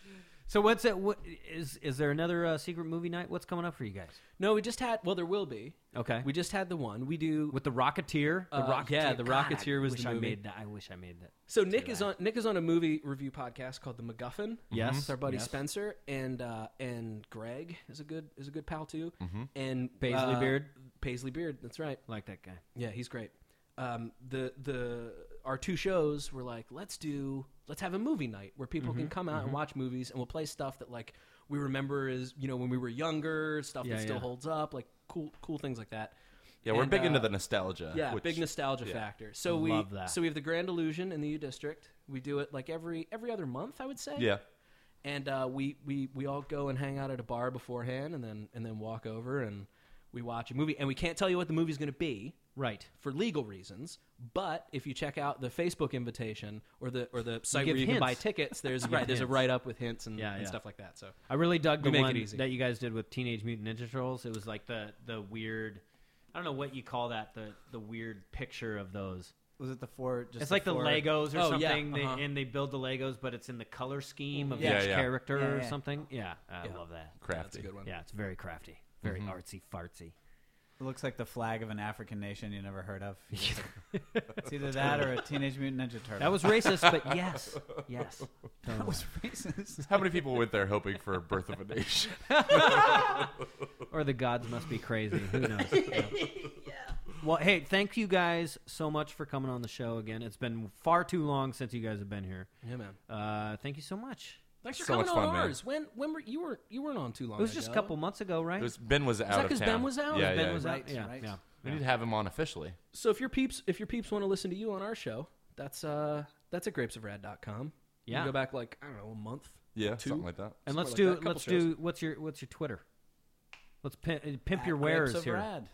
S7: So what's it? What is is there another uh, secret movie night? What's coming up for you guys?
S3: No, we just had. Well, there will be.
S7: Okay,
S3: We just had the one. We do.
S7: with the Rocketeer. The
S3: Uh,
S7: Rocketeer.
S3: yeah, the
S7: God,
S3: Rocketeer
S7: I
S3: was
S7: wish
S3: the
S7: I
S3: movie.
S7: made that. I wish I made that.
S3: So Nick is on. Nick is on a movie review podcast called The MacGuffin.
S7: Yes,
S3: It's our buddy
S7: yes.
S3: Spencer and uh, and Greg is a good is a good pal too.
S4: Mm-hmm.
S3: And
S7: Paisley
S3: uh,
S7: Beard.
S3: Paisley Beard. That's right.
S7: Like that guy.
S3: Yeah, he's great. Um, the the our two shows were like, let's do let's have a movie night where people
S7: Mm-hmm,
S3: can come out and watch movies, and we'll play stuff that like we remember as you know when we were younger, stuff
S7: Yeah,
S3: that still
S7: yeah.
S3: holds up, like cool cool things like that.
S4: Yeah, we're
S3: And,
S4: big into
S3: uh,
S4: the nostalgia.
S3: Yeah,
S4: which,
S3: big nostalgia
S4: yeah.
S3: factor. So we
S7: Love that.
S3: so we have the Grand Illusion in the U District. We do it like every every other month, I would say.
S4: Yeah.
S3: And uh, we, we we all go and hang out at a bar beforehand, and then and then walk over and we watch a movie. And we can't tell you what the movie's going to be
S7: Right.
S3: for legal reasons. But if you check out the Facebook invitation or the or the site
S7: give
S3: where you can buy
S7: hints.
S3: tickets, there's
S7: give
S3: right there's a
S7: hints.
S3: write up with hints and,
S7: Yeah,
S3: and
S7: yeah.
S3: stuff like that. So
S7: I really dug the
S3: We make
S7: one
S3: it easy.
S7: that you guys did with Teenage Mutant Ninja Turtles. It was like the the weird. I don't know what you call that. The the weird picture of those.
S5: Was it the four? Just
S7: It's like the
S5: four-
S7: Legos or
S3: Oh, yeah,
S7: something, they,
S3: uh-huh.
S7: and they build the Legos, but it's in the color scheme of
S5: Yeah.
S7: each
S4: Yeah, yeah.
S7: character
S5: Yeah,
S7: or
S5: yeah.
S7: something. Yeah, I
S3: Yeah.
S7: love that.
S4: Crafty.
S3: that's a good one.
S7: Yeah, it's very crafty, very
S3: Mm-hmm.
S7: artsy fartsy.
S5: It looks like the flag of an African nation you never heard of. It's either that or a Teenage Mutant Ninja Turtle.
S7: That was racist, but yes, yes.
S5: that
S7: Totally.
S5: was racist.
S4: How many people went there hoping for a birth of a nation?
S7: Or the gods must be crazy. Who knows? Yeah. Well, hey, thank you guys so much for coming on the show again. It's been far too long since you guys have been here.
S3: Yeah, man.
S7: Uh, thank you so much.
S3: Thanks for
S4: So
S3: coming
S4: much
S3: on
S4: fun, man.
S3: ours. When when were you were you weren't on too long?
S7: It was just a
S3: ago.
S7: couple months ago, right?
S4: It was, Ben was out
S3: that
S4: of
S3: 'cause
S4: town.
S3: Ben was out?
S4: Yeah,
S7: Ben
S4: yeah.
S7: was
S5: Right,
S7: out. Yeah,
S5: right.
S7: yeah.
S4: We need to have him on officially.
S3: So if your peeps if your peeps want to listen to you on our show, that's uh that's at grapes of rad dot com. You
S7: Yeah.
S3: can go back like I don't know a month.
S4: Yeah,
S3: Two?
S4: something like that.
S7: And let's
S3: Something
S7: do
S3: like that, couple
S7: let's
S3: shows.
S7: do what's your what's your Twitter? Let's pimp, pimp
S5: At
S7: your
S5: Grapes
S7: wares
S5: of
S7: here.
S5: Rad.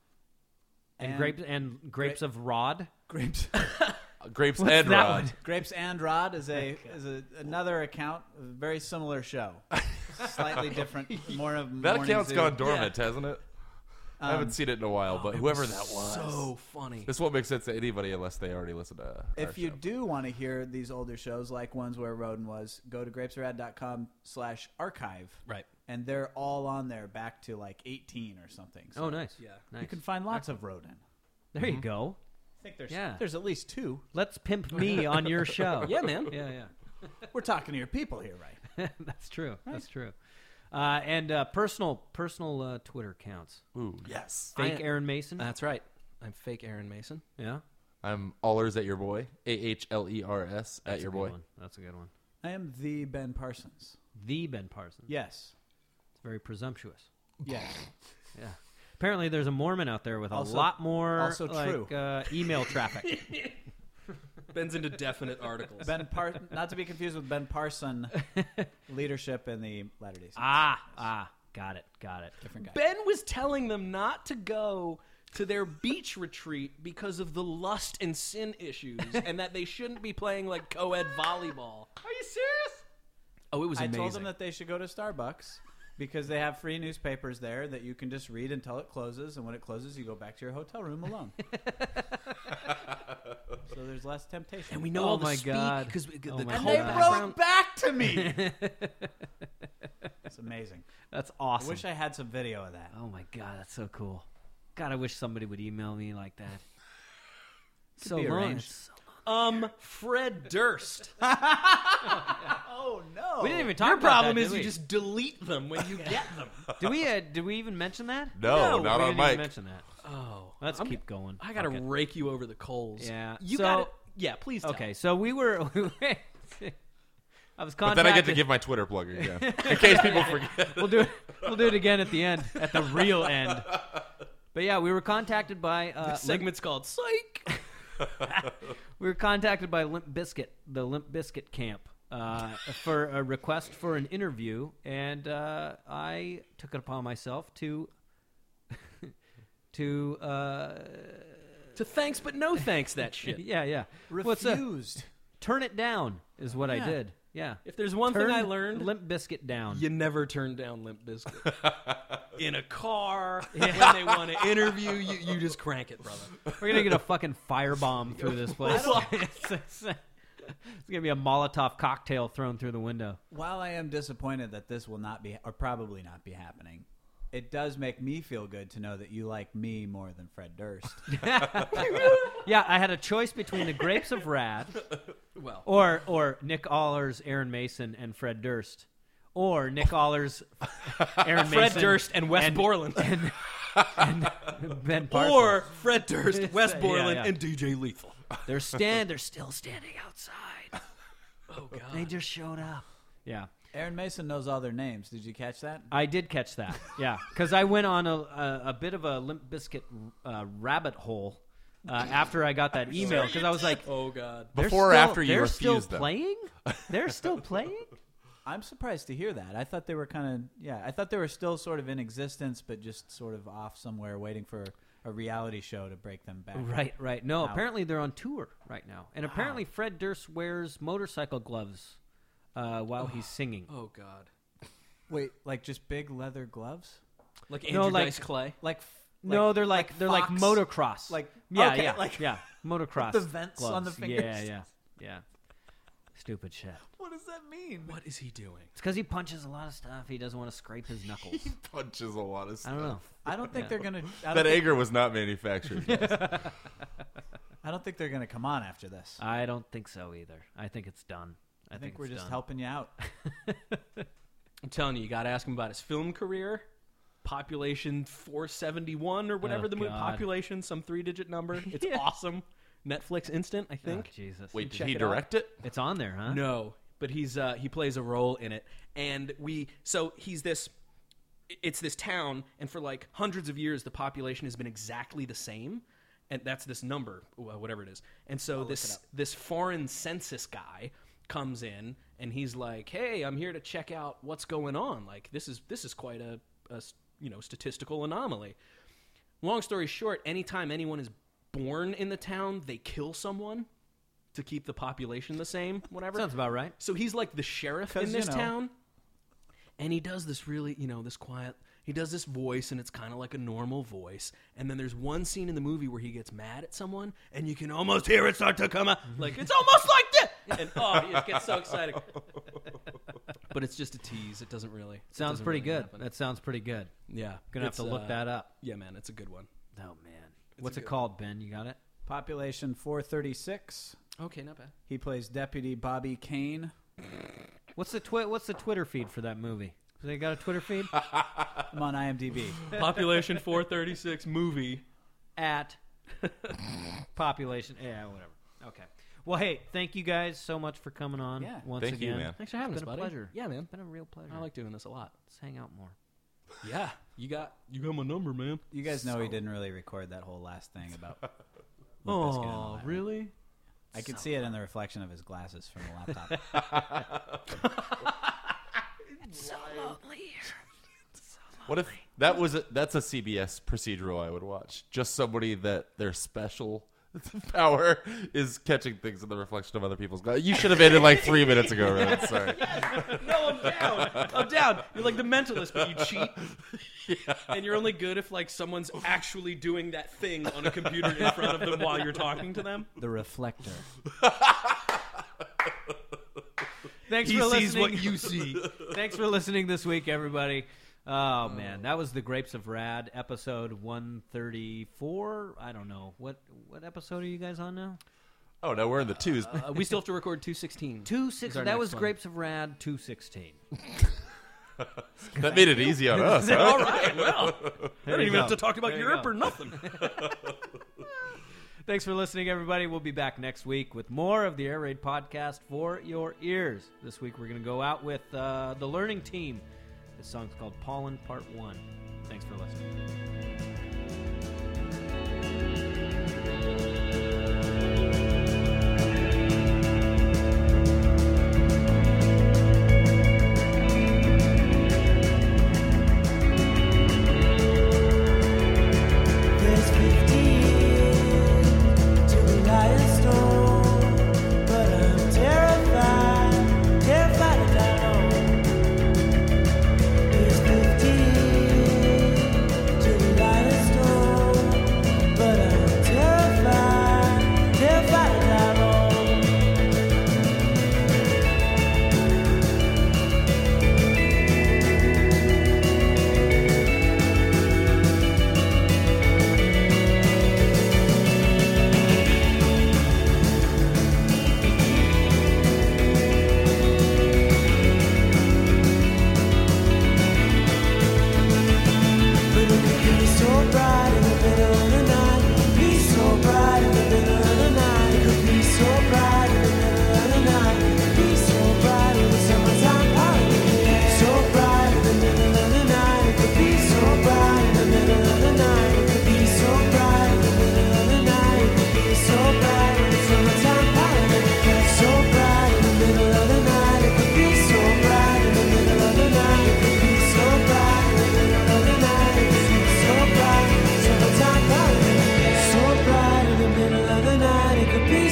S7: And, grapes and grapes of Rod.
S5: Grapes.
S4: Uh, Grapes
S7: What's
S4: and
S7: that
S4: Rod.
S7: one?
S5: Grapes and Rod is a is a, another account, a very similar show, slightly different. More of
S4: That
S5: morning
S4: account's
S5: zoo.
S4: gone dormant, hasn't it? I
S5: Um,
S4: haven't seen it in a while, but whoever that was.
S3: So funny.
S4: This won't make sense to anybody unless they already listen to our
S5: If you
S4: show.
S5: do want to hear these older shows, like ones where Roden was, go to grapesrad dot com slash archive,
S3: Right.
S5: and they're all on there back to like eighteen or something. So
S7: Oh, nice.
S3: Yeah.
S7: Nice.
S5: you can find lots of Roden.
S7: There you go.
S5: I think there's
S7: Yeah.
S5: there's at least two.
S7: Let's pimp me on your show.
S3: Yeah, man.
S7: Yeah, yeah.
S5: We're talking to your people here, right?
S7: That's true. That's true. Uh, and uh, personal personal uh, Twitter accounts.
S4: Ooh, yes.
S7: Fake
S3: I-
S7: Aaron Mason.
S3: That's right. I'm fake Aaron Mason.
S7: yeah.
S4: I'm Allers at your boy. A H L E R S
S7: That's
S4: at your
S7: a good
S4: boy.
S7: one. That's a good one.
S5: I am the Ben Parsons.
S7: The Ben Parsons.
S5: Yes.
S7: It's very presumptuous.
S5: Yes.
S7: Yeah. Apparently, there's a Mormon out there with a
S5: Also-
S7: lot more
S5: also
S7: like,
S5: true.
S7: Uh, email traffic.
S3: Ben's into definite articles.
S5: Ben Par- not to be confused with Ben Parson, leadership in the Latter-day Saints.
S7: ah, ah. Got it. Got it.
S5: Different guy.
S3: Ben was telling them not to go to their beach retreat because of the lust and sin issues and that they shouldn't be playing like co-ed volleyball.
S5: Are you serious?
S3: Oh, it was
S5: I
S3: amazing.
S5: told them that they should go to Starbucks because they have free newspapers there that you can just read until it closes, and when it closes, you go back to your hotel room alone. So there's less temptation.
S3: and we know
S7: Oh
S3: all the
S7: my
S3: speak
S7: God.
S3: because
S7: Oh
S3: the
S7: my
S5: And
S3: cult
S5: they
S7: God.
S3: background.
S5: wrote back to me. It's amazing.
S7: That's
S5: I
S7: awesome.
S5: wish I had some video of that.
S7: Oh my God, that's so cool. God, I wish somebody would email me like that. So
S5: be
S7: long.
S5: arranged.
S7: It's so-
S3: Um, Fred Durst.
S5: Oh no!
S7: We didn't even talk
S3: Your
S7: about
S3: problem
S7: that,
S3: is
S7: did
S3: you
S7: we?
S3: just delete them when you get them.
S7: Did we? Uh, did we even mention that?
S4: No,
S3: No,
S4: not
S7: we
S4: on
S7: didn't
S4: mic.
S7: even mention that.
S3: Oh,
S7: Let's
S3: I'm-
S7: keep going.
S3: I gotta
S7: Okay.
S3: rake you over the coals.
S7: Yeah,
S3: you
S7: so-
S3: got it. Yeah, please. Tell.
S7: Okay, so we were. I was
S4: But
S7: contacted.
S4: then I get to give my Twitter plug again. In case people forget.
S7: we'll do it. We'll do it again at the end, at the real end. But yeah, we were contacted by uh,
S3: The segment's called Psych.
S7: we were contacted by Limp Bizkit, the Limp Bizkit camp, uh, for a request for an interview, and uh, I took it upon myself to to uh,
S3: To thanks but no thanks that shit.
S7: yeah yeah What's a-
S5: refused.
S7: turn it down is what I
S5: Yeah.
S7: did. Yeah,
S3: If there's one
S7: turn
S3: thing I learned,
S7: Limp Bizkit down.
S3: you never turn down Limp Bizkit. In a car, when they want to interview you, you just crank it, brother.
S7: We're gonna get a fucking firebomb through this place. It's gonna be a Molotov cocktail thrown through the window.
S5: While I am disappointed that this will not be, or probably not be happening, it does make me feel good to know that you like me more than Fred Durst.
S7: Yeah, I had a choice between the Grapes of Rad,
S3: Well,
S7: or or Nick Allers, Aaron Mason, and Fred Durst, or Nick Allers, Aaron
S3: Fred
S7: Mason,
S3: Durst and Wes
S7: and-
S3: Borland.
S7: and, and Ben Parsons.
S3: Or Fred Durst, Wes
S7: Yeah,
S3: Borland,
S7: yeah.
S3: and D J Lethal.
S7: they're stand, they're still standing outside.
S3: Oh, God.
S7: They just showed up. Yeah.
S5: Aaron Mason knows all their names. Did you catch that?
S7: I did catch that, yeah, because I went on a, a, a bit of a Limp Bizkit uh, rabbit hole uh, after I got that email, because I was like,
S3: Oh, God.
S7: they're
S4: Before or
S7: still-
S4: after you
S7: they're
S4: refused
S7: still
S4: them?
S7: playing? They're still playing?
S5: I'm surprised to hear that. I thought they were kind of, yeah, I thought they were still sort of in existence, but just sort of off somewhere waiting for a reality show to break them back.
S7: Right, right. No,
S5: Out.
S7: apparently they're on tour right now, and apparently Fred Durst wears motorcycle gloves uh, while he's singing.
S3: Oh, God.
S5: Wait, like just big leather gloves?
S3: Like
S7: No,
S3: Andrew
S7: like-
S3: Dice Clay?
S5: Like, f-
S7: No,
S5: like-
S7: they're like, they're like
S5: Fox?
S7: motocross.
S5: Like,
S7: yeah,
S5: okay,
S7: yeah,
S5: like-
S7: yeah, motocross.
S5: the vents on the
S7: gloves.
S5: fingers.
S7: Yeah, yeah, yeah. Stupid shit.
S5: What does that mean?
S3: What is he doing?
S7: It's because he punches a lot of stuff. He doesn't want to scrape his knuckles.
S4: Punches a lot of
S7: I
S4: stuff.
S7: don't know.
S5: I don't think
S7: Yeah.
S5: they're gonna. I
S4: That
S5: don't, think,
S4: anger was not manufactured.
S5: I don't think they're gonna come on after this.
S7: I don't think so either. I think it's done. I,
S5: I think
S7: it's
S5: we're just
S7: done.
S5: helping you out.
S3: I'm telling you, you got to ask him about his film career. Population four seventy-one or whatever
S7: Oh,
S3: the movie.
S7: God.
S3: Population, some three-digit number. It's
S7: Yeah.
S3: awesome. Netflix Instant, I
S7: Oh,
S3: think.
S7: Jesus.
S4: Wait, did
S3: Check
S4: he
S3: it out.
S4: direct it?
S7: It's on there, huh?
S3: No, but he's uh, he plays a role in it, and we so he's this. It's this town, and for like hundreds of years, the population has been exactly the same, and that's this number, wh- whatever it is. And so this this foreign census guy comes in, and he's like, "Hey, I'm here to check out what's going on. Like this is this is quite a, a s- you know statistical anomaly." Long story short, anytime anyone is born in the town, they kill someone to keep the population the same. Whatever.
S7: Sounds about right.
S3: So he's like the sheriff
S5: 'Cause,
S3: in
S5: you
S3: this
S5: know.
S3: town. And he does this really, you know, this quiet, he does this voice, and it's kind of like a normal voice. And then there's one scene in the movie where he gets mad at someone, and you can almost hear it start to come out. Like, it's almost like this! And, oh, he just gets so excited. But it's just a tease. It doesn't really. it
S7: Sounds
S3: doesn't
S7: pretty
S3: really
S7: good.
S3: happen.
S7: That sounds pretty good.
S3: Yeah.
S7: Gonna have
S3: It's,
S7: to look
S3: uh,
S7: that up.
S3: Yeah, man, it's a good one.
S7: Oh man, what's it called, Ben? You got it?
S5: Population four thirty-six.
S3: Okay, not bad.
S5: He plays Deputy Bobby Kane.
S7: What's the twi- What's the Twitter feed for that movie? They got a Twitter feed
S5: I'm on IMDb.
S3: Population four thirty-six movie.
S7: at population. Yeah, whatever. Okay. Well, hey, thank you guys so much for coming on.
S5: Yeah.
S7: once
S4: Thank you,
S7: again.
S4: man.
S3: Thanks for having
S7: It's
S3: us,
S7: been a
S3: buddy.
S7: pleasure.
S3: Yeah, man.
S7: It's been a real pleasure.
S3: I like doing this a lot.
S7: Let's hang out more.
S3: Yeah, you got you got my number, man.
S5: You guys know he didn't really record that whole last thing about. Limp Bizkit and all
S3: Oh,
S5: that.
S3: really?
S5: I could see it in the reflection of his glasses from the laptop.
S4: What if that was a, that's a C B S procedural I would watch? Just somebody that their special power is catching things in the reflection of other people's glasses. You should have ended like three minutes ago, Ryan. Sorry.
S3: No, I'm down. I'm down. You're like the mentalist, but you cheat. And you're only good if like someone's actually doing that thing on a computer in front of them while you're talking to them.
S5: The reflector.
S7: Thanks
S3: He
S7: for
S3: sees
S7: listening.
S3: what you see.
S7: Thanks for listening this week, everybody. Oh man, that was the Grapes of Rad, episode one thirty-four. I don't know what what episode are you guys on now?
S4: Oh no, we're in the twos.
S3: Uh, we still have to record two sixteen.
S7: Two six.
S3: Is our
S7: That
S3: next
S7: was
S3: one.
S7: Grapes of Rad two sixteen.
S4: That made it easy on us. Huh?
S3: All right, well, I don't
S7: you
S3: even
S7: go.
S3: have to talk about
S7: There you
S3: Europe
S7: go.
S3: or nothing.
S7: Thanks for listening, everybody. We'll be back next week with more of the Air Raid podcast for your ears. This week we're going to go out with uh, the Learning Team. This song's called Pollen Part one. Thanks for listening.
S2: There's fifteen till we lie in stone, but I'm terrified, terrified to die alone. There's fifteen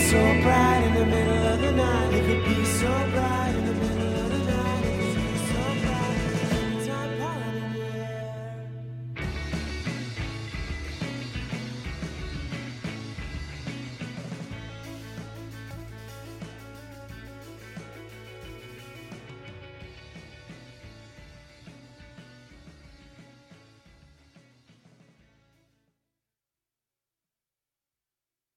S2: so proud.